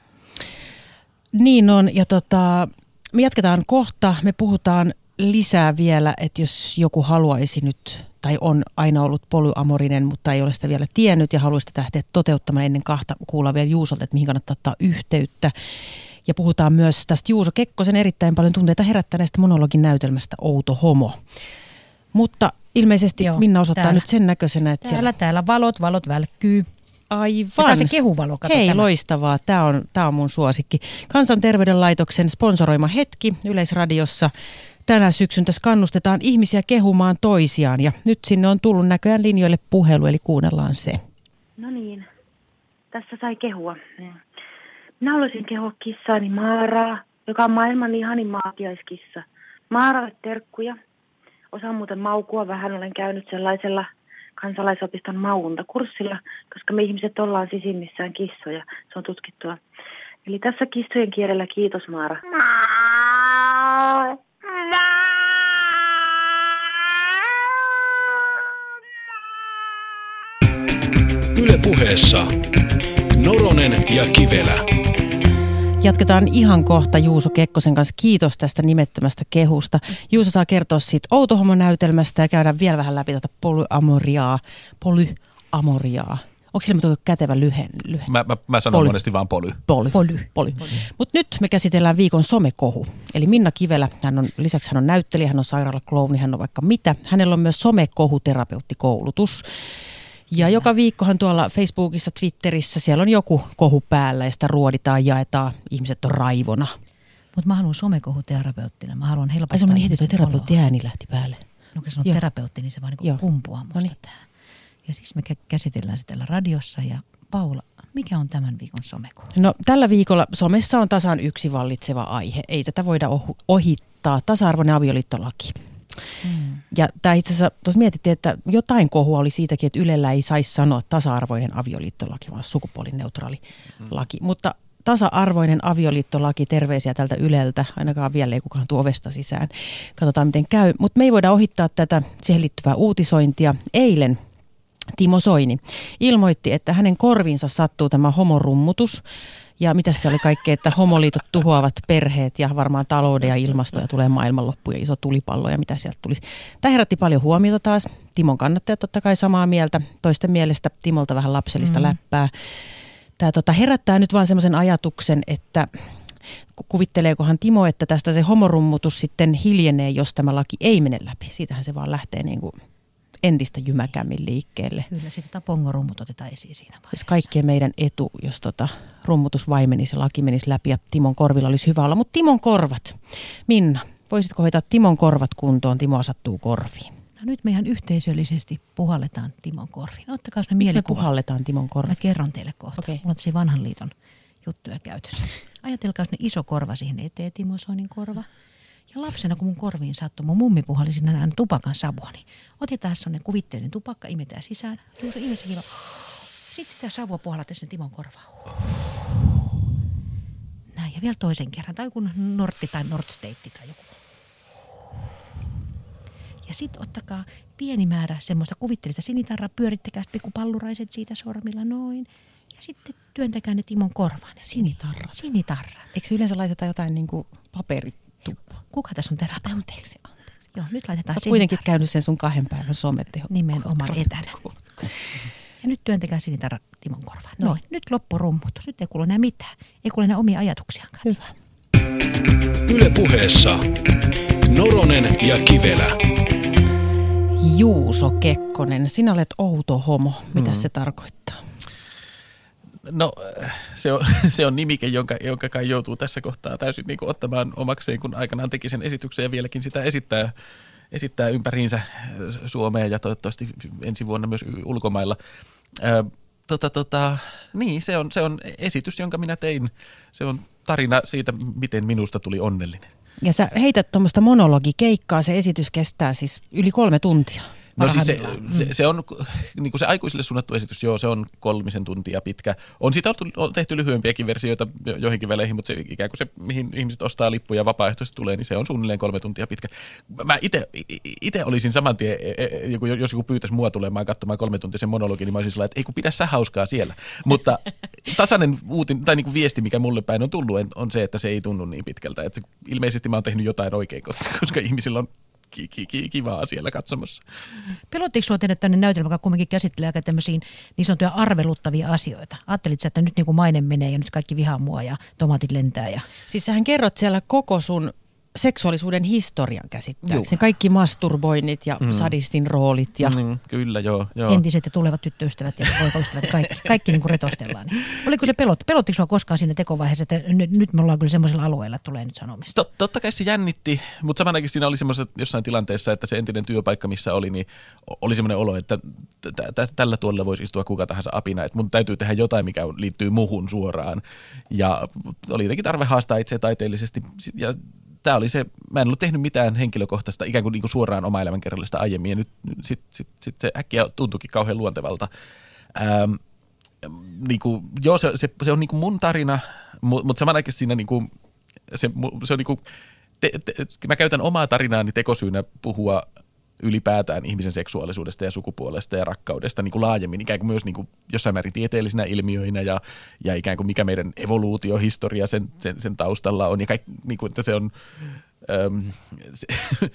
Niin on, ja tota... Me jatketaan kohta. Me puhutaan lisää vielä, että jos joku haluaisi nyt, tai on aina ollut polyamorinen, mutta ei ole sitä vielä tiennyt ja haluaisi sitä lähteä toteuttamaan ennen kahta, kuulla vielä Juusolta, että mihin kannattaa ottaa yhteyttä. Ja puhutaan myös tästä Juuso Kekkosen erittäin paljon tunteita herättäneestä monologin näytelmästä Outo homo. Mutta ilmeisesti Joo, Minna osoittaa täällä. Nyt sen näköisenä, että täällä, siellä... täällä valot, valot välkkyy. Aivan. Tämä se kehuvalo, kato Hei, tämä. Loistavaa. Tämä on, tämä on mun suosikki. Kansanterveyden laitoksen sponsoroima hetki Yleisradiossa. Tänä syksyn tässä kannustetaan ihmisiä kehumaan toisiaan ja nyt sinne on tullut näköjään linjoille puhelu, eli kuunnellaan se. No niin, tässä sai kehua. Minä haluaisin kehua kissaani Maaraa, joka on maailman ihanin maatiaiskissa. Maaralle terkkuja. Osaan muuten maukua vähän, olen käynyt sellaisella kansalaisopiston mauntakurssilla, koska me ihmiset ollaan sisimmissään kissoja. Se on tutkittua. Eli tässä kissojen kielellä kiitos, Maara. Yle Puheessa Noronen ja Kivelä. Jatketaan ihan kohta Juuso Kekkosen kanssa. Kiitos tästä nimettömästä kehusta. Juuso saa kertoa siitä Outo homo-näytelmästä ja käydään vielä vähän läpi tätä polyamoriaa. Polyamoriaa. Onko sillä muuten kätevä lyhen? lyhen? Mä, mä, mä sanon poly. monesti vaan poly. Poly. poly. poly. poly. Mutta nyt me käsitellään viikon somekohu. Eli Minna Kivelä, hän on, lisäksi hän on näyttelijä, hän on sairaalaklouni, hän on vaikka mitä. Hänellä on myös somekohuterapeuttikoulutus. Ja joka viikkohan tuolla Facebookissa, Twitterissä, siellä on joku kohu päällä ja sitä ruoditaan, jaetaan. Ihmiset on raivona. Mutta mä haluan somekohuterapeuttina. Mä haluan helpottaa. Ai se on niin heti, toi terapeutti ääni lähti päälle. No kun sanot Joo. terapeutti, niin se vaan niin Joo. kumpuaa musta Noniin. tämä. Ja siis me kä- käsitellään se täällä radiossa. Ja Paula, mikä on tämän viikon somekohu? No tällä viikolla somessa on tasan yksi vallitseva aihe. Ei tätä voida ohu- ohittaa. Tasa-arvoinen avioliittolaki. Hmm. Ja tämä itse asiassa, tuossa mietittiin, että jotain kohua oli siitäkin, että Ylellä ei saisi sanoa tasa-arvoinen avioliittolaki, vaan sukupuolineutraali mm. laki. Mutta tasa-arvoinen avioliittolaki, terveisiä tältä Yleltä, ainakaan vielä ei kukaan tuo ovesta sisään. Katsotaan miten käy, mutta me ei voida ohittaa tätä siihen liittyvää uutisointia. Eilen Timo Soini ilmoitti, että hänen korviinsa sattuu tämä homorummutus. Ja mitä se oli kaikkea, että homoliitot tuhoavat perheet ja varmaan talouden ja ilmasto ja tulee maailmanloppu ja iso tulipallo ja mitä sieltä tulisi. Tämä herätti paljon huomiota taas. Timon kannattajat totta kai samaa mieltä. Toisten mielestä Timolta vähän lapsellista mm. läppää. Tämä tota, herättää nyt vaan semmoisen ajatuksen, että kuvitteleekohan Timo, että tästä se homorummutus sitten hiljenee, jos tämä laki ei mene läpi. Siitähän se vaan lähtee niin kuin entistä jymäkämmin liikkeelle. Kyllä, sitten tota pongorummut otetaan esiin siinä vaiheessa. Olisi kaikkien meidän etu, jos tota rummutus vaimenisi ja laki menisi läpi ja Timon korvilla olisi hyvä olla. Mutta Timon korvat. Minna, voisitko hoitaa Timon korvat kuntoon? Timo sattuu korviin. No nyt me ihan yhteisöllisesti puhalletaan Timon korviin. Ottakaa me Miksi me mielikuva. puhalletaan Timon Mä korviin? kerron teille kohta. Okei. Mulla on tosi vanhan liiton juttuja käytössä. Ajatelkaa ne iso korva siihen eteen, Timo Soinin korva. Ja lapsena, kun mun korviin sattui, mun mummi puhalli sinne aina tupakan savua, niin otetaan sellainen kuvitteellinen tupakka, imetään sisään. Juuri ihmisen kiva. Sitten sitä savua puhallatte sinne Timon korvaan. Näin, ja vielä toisen kerran. Tai joku Nortti tai Nordsteitti tai joku. Ja sitten ottakaa pieni määrä semmoista kuvitteellista sinitarraa, pyörittäkää pikku palluraiset siitä sormilla noin. Ja sitten työntäkää ne Timon korvaan. Sinitarrat. Sinitarrat. Eikö yleensä laiteta jotain niin kuin paperituppa? Kuka tässä on terapeutti? Anteeksi, anteeksi. Joo, nyt laitetaan Sä oot kuitenkin sinitarrat. käynyt sen sun kahden päivän someteho. Nimenomaan etänä. Ja nyt työntäkää sinitarra Timon korvaan. No. Noin, nyt loppu rummutus. Nyt ei kuulu enää mitään. Ei kuulu enää omia ajatuksiaankaan. Hyvä. Yle Puheessa Noronen ja Kivelä. Juuso Kekkonen, sinä olet outo homo. Mitä mm. se tarkoittaa? No se on, se on nimike, jonka, jonka kai joutuu tässä kohtaa täysin niin kuin ottamaan omakseen, kun aikanaan teki sen esityksen ja vieläkin sitä esittää, esittää ympäriinsä Suomea ja toivottavasti ensi vuonna myös ulkomailla. Ö, tota, tota, niin, se on, se on esitys, jonka minä tein. Se on tarina siitä, miten minusta tuli onnellinen. Ja sä heität tuommoista monologikeikkaa, se esitys kestää siis yli kolme tuntia. No siis se, se, se on niin kuin se aikuisille suunnattu esitys, joo, se on kolmisen tuntia pitkä. On siitä on tehty lyhyempiäkin versioita jo, joihinkin väleihin, mutta se ikään kuin se, mihin ihmiset ostaa lippuja vapaaehtoisesti tulee, niin se on suunnilleen kolme tuntia pitkä. Mä itse olisin saman tien, jos joku pyytäisi mua tulemaan katsomaan kolme tuntisen monologin, niin mä olisin sellainen, että ei kun pidä sä hauskaa siellä. Mutta tasainen uutin, tai niin kuin viesti, mikä mulle päin on tullut, on se, että se ei tunnu niin pitkältä. Että ilmeisesti mä oon tehnyt jotain oikein, koska, koska ihmisillä on Ki, ki, ki, kivaa siellä katsomassa. Pelottiko sinua tehdä tämmöinen näytelmä, joka kuitenkin käsittelee aika tämmöisiin niin sanottuja arveluttavia asioita? Ajattelit sä, että nyt niin kuin maine menee ja nyt kaikki vihaa mua ja tomaatit lentää? Ja... Siis sähän kerrot siellä koko sun seksuaalisuuden historian käsittääkseni. Kaikki masturboinnit ja mm. sadistin roolit. Ja... Mm, kyllä, joo, joo. Entiset ja tulevat tyttöystävät ja poikaystävät, kaikki, kaikki niin kuin retostellaan. Niin. Oliko se pelot, pelottiko sinua koskaan siinä tekovaiheessa, että nyt, nyt me ollaan kyllä semmoisella alueella, että tulee nyt sanomista? Tot, totta kai se jännitti, mutta samanakin siinä oli semmoiset jossain tilanteessa, että se entinen työpaikka, missä oli, niin oli semmoinen olo, että t- t- tällä tuolla voisi istua kuka tahansa apina, että mun täytyy tehdä jotain, mikä liittyy muhun suoraan. Ja oli jotenkin tarve haastaa itse taiteellisesti ja tämä oli se, mä en ollut tehnyt mitään henkilökohtaista ikään kuin, niin kuin suoraan oma elämänkerrallista aiemmin ja nyt sitten sit, sit se äkkiä tuntuikin kauhean luontevalta. Ähm, niin kuin, joo, se, se, se on niin kuin mun tarina, mutta mut samanaikaisesti siinä niin kuin, se, se on niin kuin, te, te, mä käytän omaa tarinaani tekosyynä puhua ylipäätään ihmisen seksuaalisuudesta ja sukupuolesta ja rakkaudesta niin kuin laajemmin, ikään kuin myös niin kuin jossain määrin tieteellisinä ilmiöinä ja, ja ikään kuin mikä meidän evoluutiohistoria sen, sen, sen taustalla on ja kaikki, niin kuin, että se on, äm, se,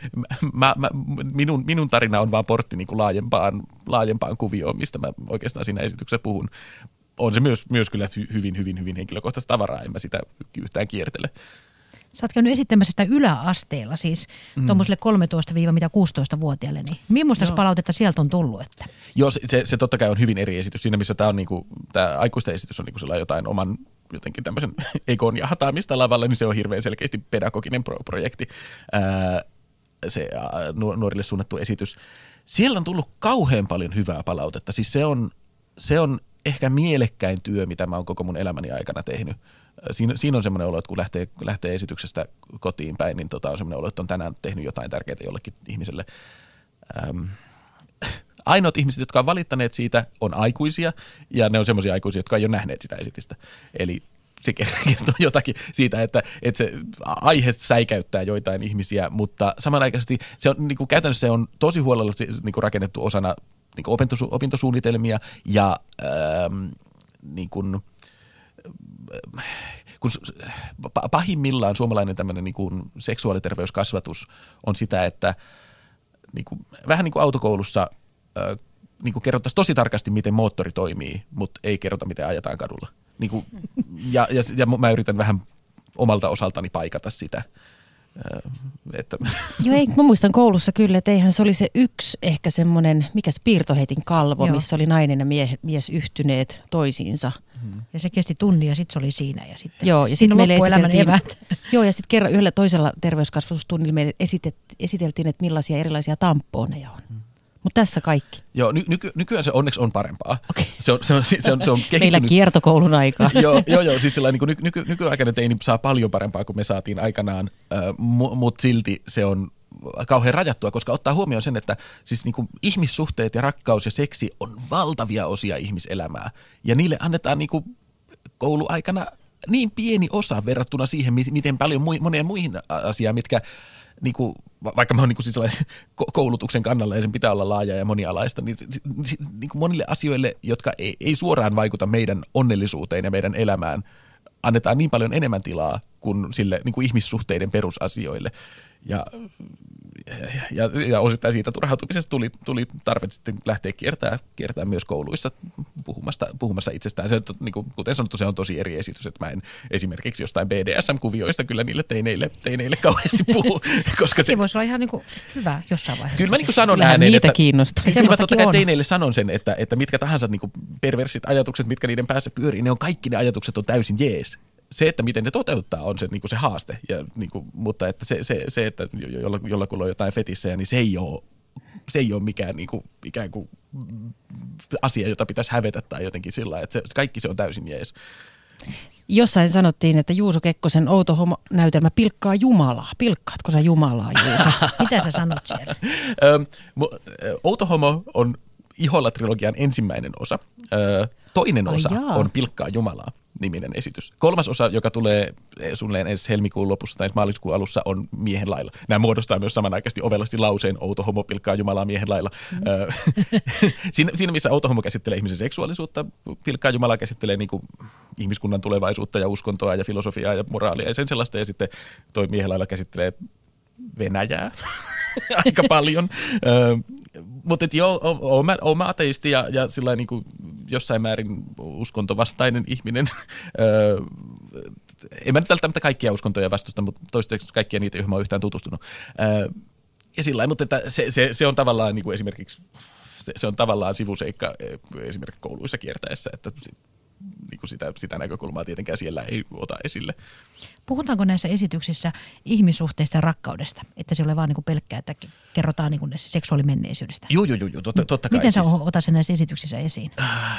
mä, mä, minun, minun tarina on vaan portti niin kuin laajempaan, laajempaan kuvioon, mistä mä oikeastaan siinä esityksessä puhun. On se myös, myös kyllä hyvin, hyvin, hyvin henkilökohtaista tavaraa, en mä sitä yhtään kiertele. Sä oot käynyt esittämässä sitä yläasteella, siis mm. tuommoiselle kolmetoista–kuusitoista-vuotiaille, niin millaista no. palautetta sieltä on tullut? Että? Joo, se, se, se totta kai on hyvin eri esitys siinä, missä tämä on niinku, tämä aikuisten esitys on niinku sellainen jotain oman jotenkin tämmöisen ekon ja hataamista lavalle, niin se on hirveän selkeästi pedagoginen pro- projekti. Ää, se nuorille suunnattu esitys. Siellä on tullut kauhean paljon hyvää palautetta. Siis se on, se on ehkä mielekkäin työ, mitä mä oon koko mun elämäni aikana tehnyt. Siinä, siinä on semmoinen olo, että kun lähtee, lähtee esityksestä kotiin päin, niin tota on semmoinen olo, että on tänään tehnyt jotain tärkeää jollekin ihmiselle. Ähm. Ainoat ihmiset, jotka on valittaneet siitä, on aikuisia, ja ne on semmoisia aikuisia, jotka ei ole nähneet sitä esitystä. Eli se kertoo jotakin siitä, että, että se aihe säikäyttää joitain ihmisiä, mutta samanaikaisesti se on, niin kuin käytännössä se on tosi huolella niin kuin rakennettu osana niin kuin opintosu, opintosuunnitelmia, ja ähm, niin kuin, kun pahimmillaan suomalainen tämmöinen niin kuin seksuaaliterveyskasvatus on sitä, että niin kuin, vähän niin kuin autokoulussa niin kuin kerrottaisiin tosi tarkasti, miten moottori toimii, mutta ei kerrota, miten ajetaan kadulla. Niin kuin, ja, ja, ja mä yritän vähän omalta osaltani paikata sitä. Että. Joo, ei, mä muistan koulussa kyllä, että eihän se oli se yksi ehkä semmoinen, mikä se piirtoheitin kalvo, Joo. missä oli nainen ja mie, mies yhtyneet toisiinsa. Hmm. Ja se kesti tunnin ja sitten se oli siinä. Ja sitten Joo, ja sitten meille esiteltiin, joo, ja sitten kerran yhdellä toisella terveyskasvatustunnilla meille esitet, esiteltiin, että millaisia erilaisia tamponeja on. Hmm. Mutta tässä kaikki. Joo, ny- nyky- nykyään se onneksi on parempaa. Okay. Se on, se on, se on, se on kehittynyt. Meillä kiertokoulun aikaa. joo, joo, joo, siis sellainen niin nyky- nykyaikainen teini saa paljon parempaa kuin me saatiin aikanaan, äh, mu- mutta silti se on kauhean rajattua, koska ottaa huomioon sen, että siis niin kuin ihmissuhteet ja rakkaus ja seksi on valtavia osia ihmiselämää. Ja niille annetaan niin kuin kouluaikana niin pieni osa verrattuna siihen, miten paljon mui- monia muihin asiaan, mitkä niin kuin, vaikka mä oon niin siis koulutuksen kannalla ja sen pitää olla laaja ja monialaista, niin, niin kuin monille asioille, jotka ei, ei suoraan vaikuta meidän onnellisuuteen ja meidän elämään, annetaan niin paljon enemmän tilaa kuin sille niin kuin ihmissuhteiden perusasioille. Ja, ja, ja, ja osittain siitä turhautumisesta tuli, tuli tarve sitten lähteä kiertämään, kiertämään myös kouluissa puhumasta, puhumassa itsestään. Se, niin kuin, kuten sanottu, se on tosi eri esitys, että mä en esimerkiksi jostain B D S M-kuvioista kyllä niille teineille, teineille kauheasti puhu. Koska se, se voisi olla ihan niin kuin hyvä jossain vaiheessa. Kyllä mä niin kuin sanon Kyllähän ääneen, niitä että kiinnostaa. Kyllä mä totta kai teineille sanon sen, että, että mitkä tahansa niin kuin perversit ajatukset, mitkä niiden päässä pyörii, ne on kaikki ne ajatukset on täysin jees. Se, että miten ne toteuttaa, on se, niin kuin se haaste, ja, niin kuin, mutta että se, se, se että jolla, jollakulla on jotain fetissejä, niin se ei ole, se ei ole mikään niin kuin, ikään kuin asia, jota pitäisi hävetä tai jotenkin sillä lailla, että se, kaikki se on täysin jees. Jossain sanottiin, että Juuso Kekkosen outo homo-näytelmä pilkkaa Jumalaa. Pilkkaatko sä Jumalaa, Juuso? Mitä sä sanot siellä? Outo homo on Iholla-trilogian ensimmäinen osa. Toinen osa Ai on Pilkkaa Jumalaa -niminen esitys. Kolmas osa, joka tulee suunnilleen ensi helmikuun lopussa tai maaliskuun alussa, on Miehen lailla. Nämä muodostaa myös samanaikaisesti ovelasti lauseen outo homo pilkkaa Jumalaa miehen lailla. Mm. siinä, siinä, missä outo homo käsittelee ihmisen seksuaalisuutta, Pilkkaa Jumalaa käsittelee niin kuin ihmiskunnan tulevaisuutta ja uskontoa ja filosofiaa ja moraalia ja sen sellaista. Ja sitten toi Miehen lailla käsittelee Venäjää aika paljon. Mutta joo, oon mä, oon mä ateisti ja, ja sillä niin kuin jossain määrin uskontovastainen ihminen. Öö, en mä nyt välttämättä kaikkia uskontoja vastusta, mutta toistaiseksi kaikkia niitä, joihin mä oon yhtään tutustunut. Öö, ja sillä mutta että se, se, se on tavallaan niin kuin esimerkiksi, se, se on tavallaan sivuseikka esimerkiksi kouluissa kiertäessä, että niin kuin sitä, sitä näkökulmaa tietenkään siellä ei ota esille. Puhutaanko näissä esityksissä ihmissuhteista ja rakkaudesta? Että se ei ole vaan niin kuin pelkkää, että kerrotaan niin kuin seksuaalimenneisyydestä. Joo, joo, joo, totta, totta kai. Miten sä siis otat sen näissä esityksissä esiin?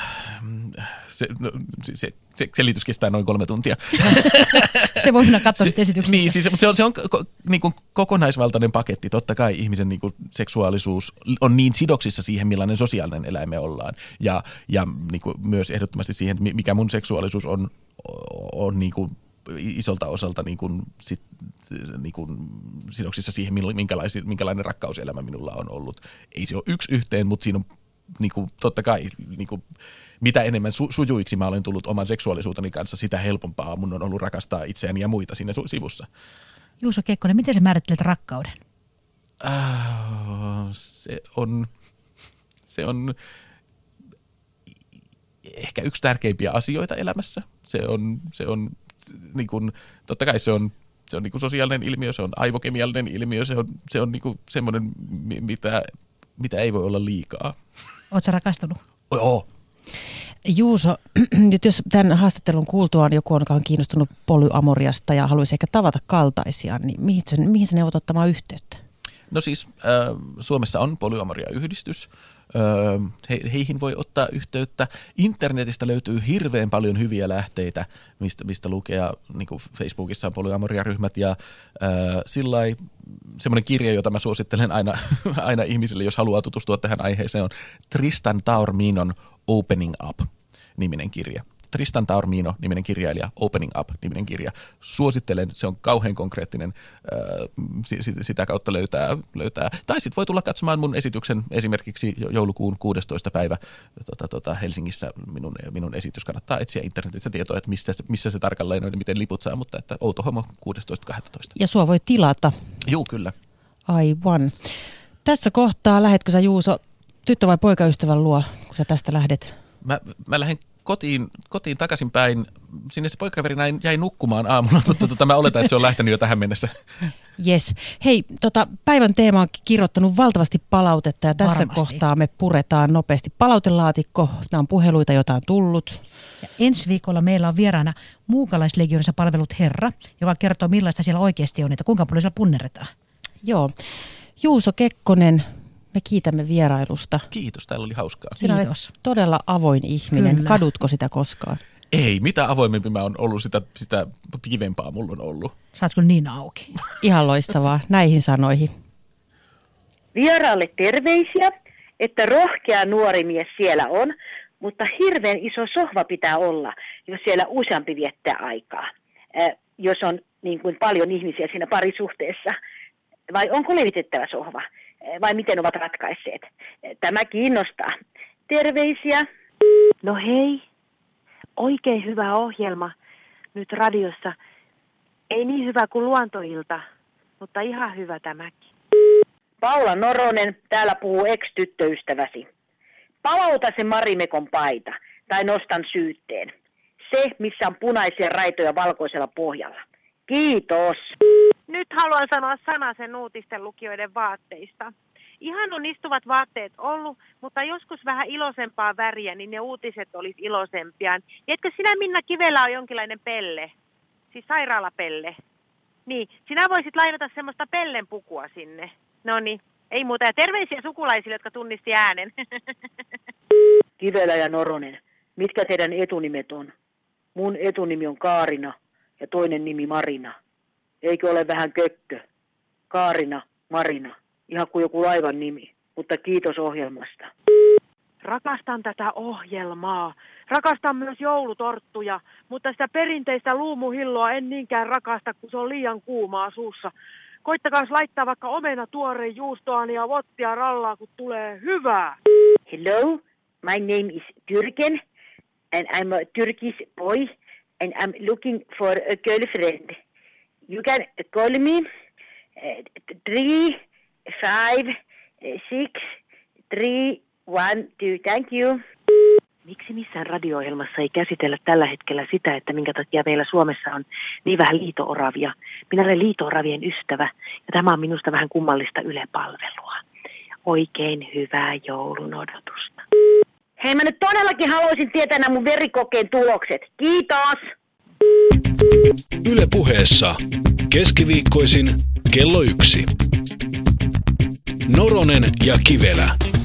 Se, no, se, se, se selitys kestää noin kolme tuntia. Se voi mennä katsoa sitten esityksistä. Niin, siis, mutta se on, se on ko, niin kuin kokonaisvaltainen paketti. Totta kai ihmisen niin kuin seksuaalisuus on niin sidoksissa siihen, millainen sosiaalinen eläin me ollaan. Ja, ja niin kuin myös ehdottomasti siihen, mikä mun seksuaalisuus on, on niin kuin isolta osalta niin kuin, sit, niin kuin sidoksissa siihen, minkälainen rakkauselämä minulla on ollut. Ei se ole yksi yhteen, mutta siinä on niin kuin, totta kai, niin kuin, mitä enemmän su- sujuiksi mä olen tullut oman seksuaalisuuteni kanssa, sitä helpompaa mun on ollut rakastaa itseäni ja muita siinä su- sivussa. Juuso Kekkonen, miten sä määrittelet rakkauden? Äh, se on, se on ehkä yksi tärkeimpiä asioita elämässä. Se on, se on niin kuin, totta kai se on, se on niin kuin sosiaalinen ilmiö, se on aivokemiallinen ilmiö, se on, se on niin kuin semmoinen, mitä, mitä ei voi olla liikaa. Oletko sä rakastunut? Joo. Juuso, nyt jos tämän haastattelun kuultuaan joku on kiinnostunut polyamoriasta ja haluaisi ehkä tavata kaltaisiaan, niin mihin sä, mihin sä neuvot ottamaan yhteyttä? No siis äh, Suomessa on polyamoria-yhdistys. He, heihin voi ottaa yhteyttä. Internetistä löytyy hirveän paljon hyviä lähteitä, mistä, mistä lukea, niin kuin Facebookissa on polyamoria-ryhmät ja äh, sillai, semmoinen kirja, jota mä suosittelen aina, aina ihmisille, jos haluaa tutustua tähän aiheeseen, on Tristan Taorminon Opening Up-niminen kirja. Tristan Taormino, niminen kirjailija, Opening Up-niminen kirja. Suosittelen, se on kauhean konkreettinen, sitä kautta löytää. löytää. Tai sitten voi tulla katsomaan mun esityksen esimerkiksi joulukuun kuudestoista päivä tota, tota, Helsingissä. Minun, minun esitys kannattaa etsiä internetistä tietoa, että missä, missä se tarkalleen on ja miten liput saa, mutta että Outo Homo kuudestoista kahdestoista. Ja sua voi tilata. Juu, kyllä. Aivan. Tässä kohtaa lähetkö sä, Juuso, tyttö- vai poikaystävän luo, kun sä tästä lähdet? Mä, mä lähden Kotiin, kotiin takaisinpäin. Sinne se poikakaveri näin jäi nukkumaan aamulla, mutta tota, mä oletan, että se on lähtenyt jo tähän mennessä. Yes. Hei, tota, päivän teema on kirjoittanut valtavasti palautetta ja tässä Varmasti. kohtaa me puretaan nopeasti palautelaatikko. Nämä on puheluita, joita on tullut. Ja ensi viikolla meillä on vieraana Muukalaislegionissa palvelut herra, joka kertoo millaista siellä oikeasti on, että kuinka paljon siellä punnerretaan. Joo. Juuso Kekkonen, me kiitämme vierailusta. Kiitos, täällä oli hauskaa. Sinä Kiitos. olet todella avoin ihminen. Kyllä. Kadutko sitä koskaan? Ei, mitä avoimempi mä oon ollut, sitä, sitä kivempaa mulla on ollut. Sä oot kyllä niin auki. Ihan loistavaa. Näihin sanoihin. Vieraalle terveisiä, että rohkea nuori mies siellä on, mutta hirveän iso sohva pitää olla, jos siellä useampi viettää aikaa. Äh, jos on niin kuin paljon ihmisiä siinä parisuhteessa. Vai onko levitettävä sohva? Vai miten ovat ratkaisseet? Tämä kiinnostaa. Terveisiä. No hei, oikein hyvä ohjelma nyt radiossa. Ei niin hyvä kuin Luontoilta, mutta ihan hyvä tämäkin. Paula Noronen, täällä puhuu ex-tyttöystäväsi. Palauta se Marimekon paita, tai nostan syytteen. Se, missä on punaisia raitoja valkoisella pohjalla. Kiitos. Nyt haluan sanoa sanasen uutisten lukijoiden vaatteista. Ihan on istuvat vaatteet ollut, mutta joskus vähän iloisempaa väriä, niin ne uutiset olisi iloisempia. Etkö sinä, Minna Kivelä, on jonkinlainen pelle? Siis sairaalapelle. Niin, sinä voisit lainata semmoista pellenpukua sinne. No niin, ei muuta. Ja terveisiä sukulaisille, jotka tunnisti äänen. Kivelä ja Noronen, mitkä teidän etunimet on? Mun etunimi on Kaarina ja toinen nimi Marina. Eikö ole vähän kökkö? Kaarina, Marina. Ihan kuin joku laivan nimi. Mutta kiitos ohjelmasta. Rakastan tätä ohjelmaa. Rakastan myös joulutorttuja, mutta sitä perinteistä luumuhilloa en niinkään rakasta, kun se on liian kuumaa suussa. Koittakaa laittaa vaikka omena tuoreen juustoani ja vottia rallaa, kun tulee hyvää. Hello, my name is Türken and I'm a Turkish boy and I'm looking for a girlfriend. You can call me uh, three, five, six, three, one, two. Thank you. Miksi missään radio-ohjelmassa ei käsitellä tällä hetkellä sitä, että minkä takia meillä Suomessa on niin vähän liito-oravia? Minä olen liito-oravien ystävä ja tämä on minusta vähän kummallista Yle-palvelua. Oikein hyvää joulun odotusta. Hei, mä nyt todellakin haluaisin tietää nämä mun verikokeen tulokset. Kiitos! Yle Puheessa keskiviikkoisin kello yksi. Noronen ja Kivelä.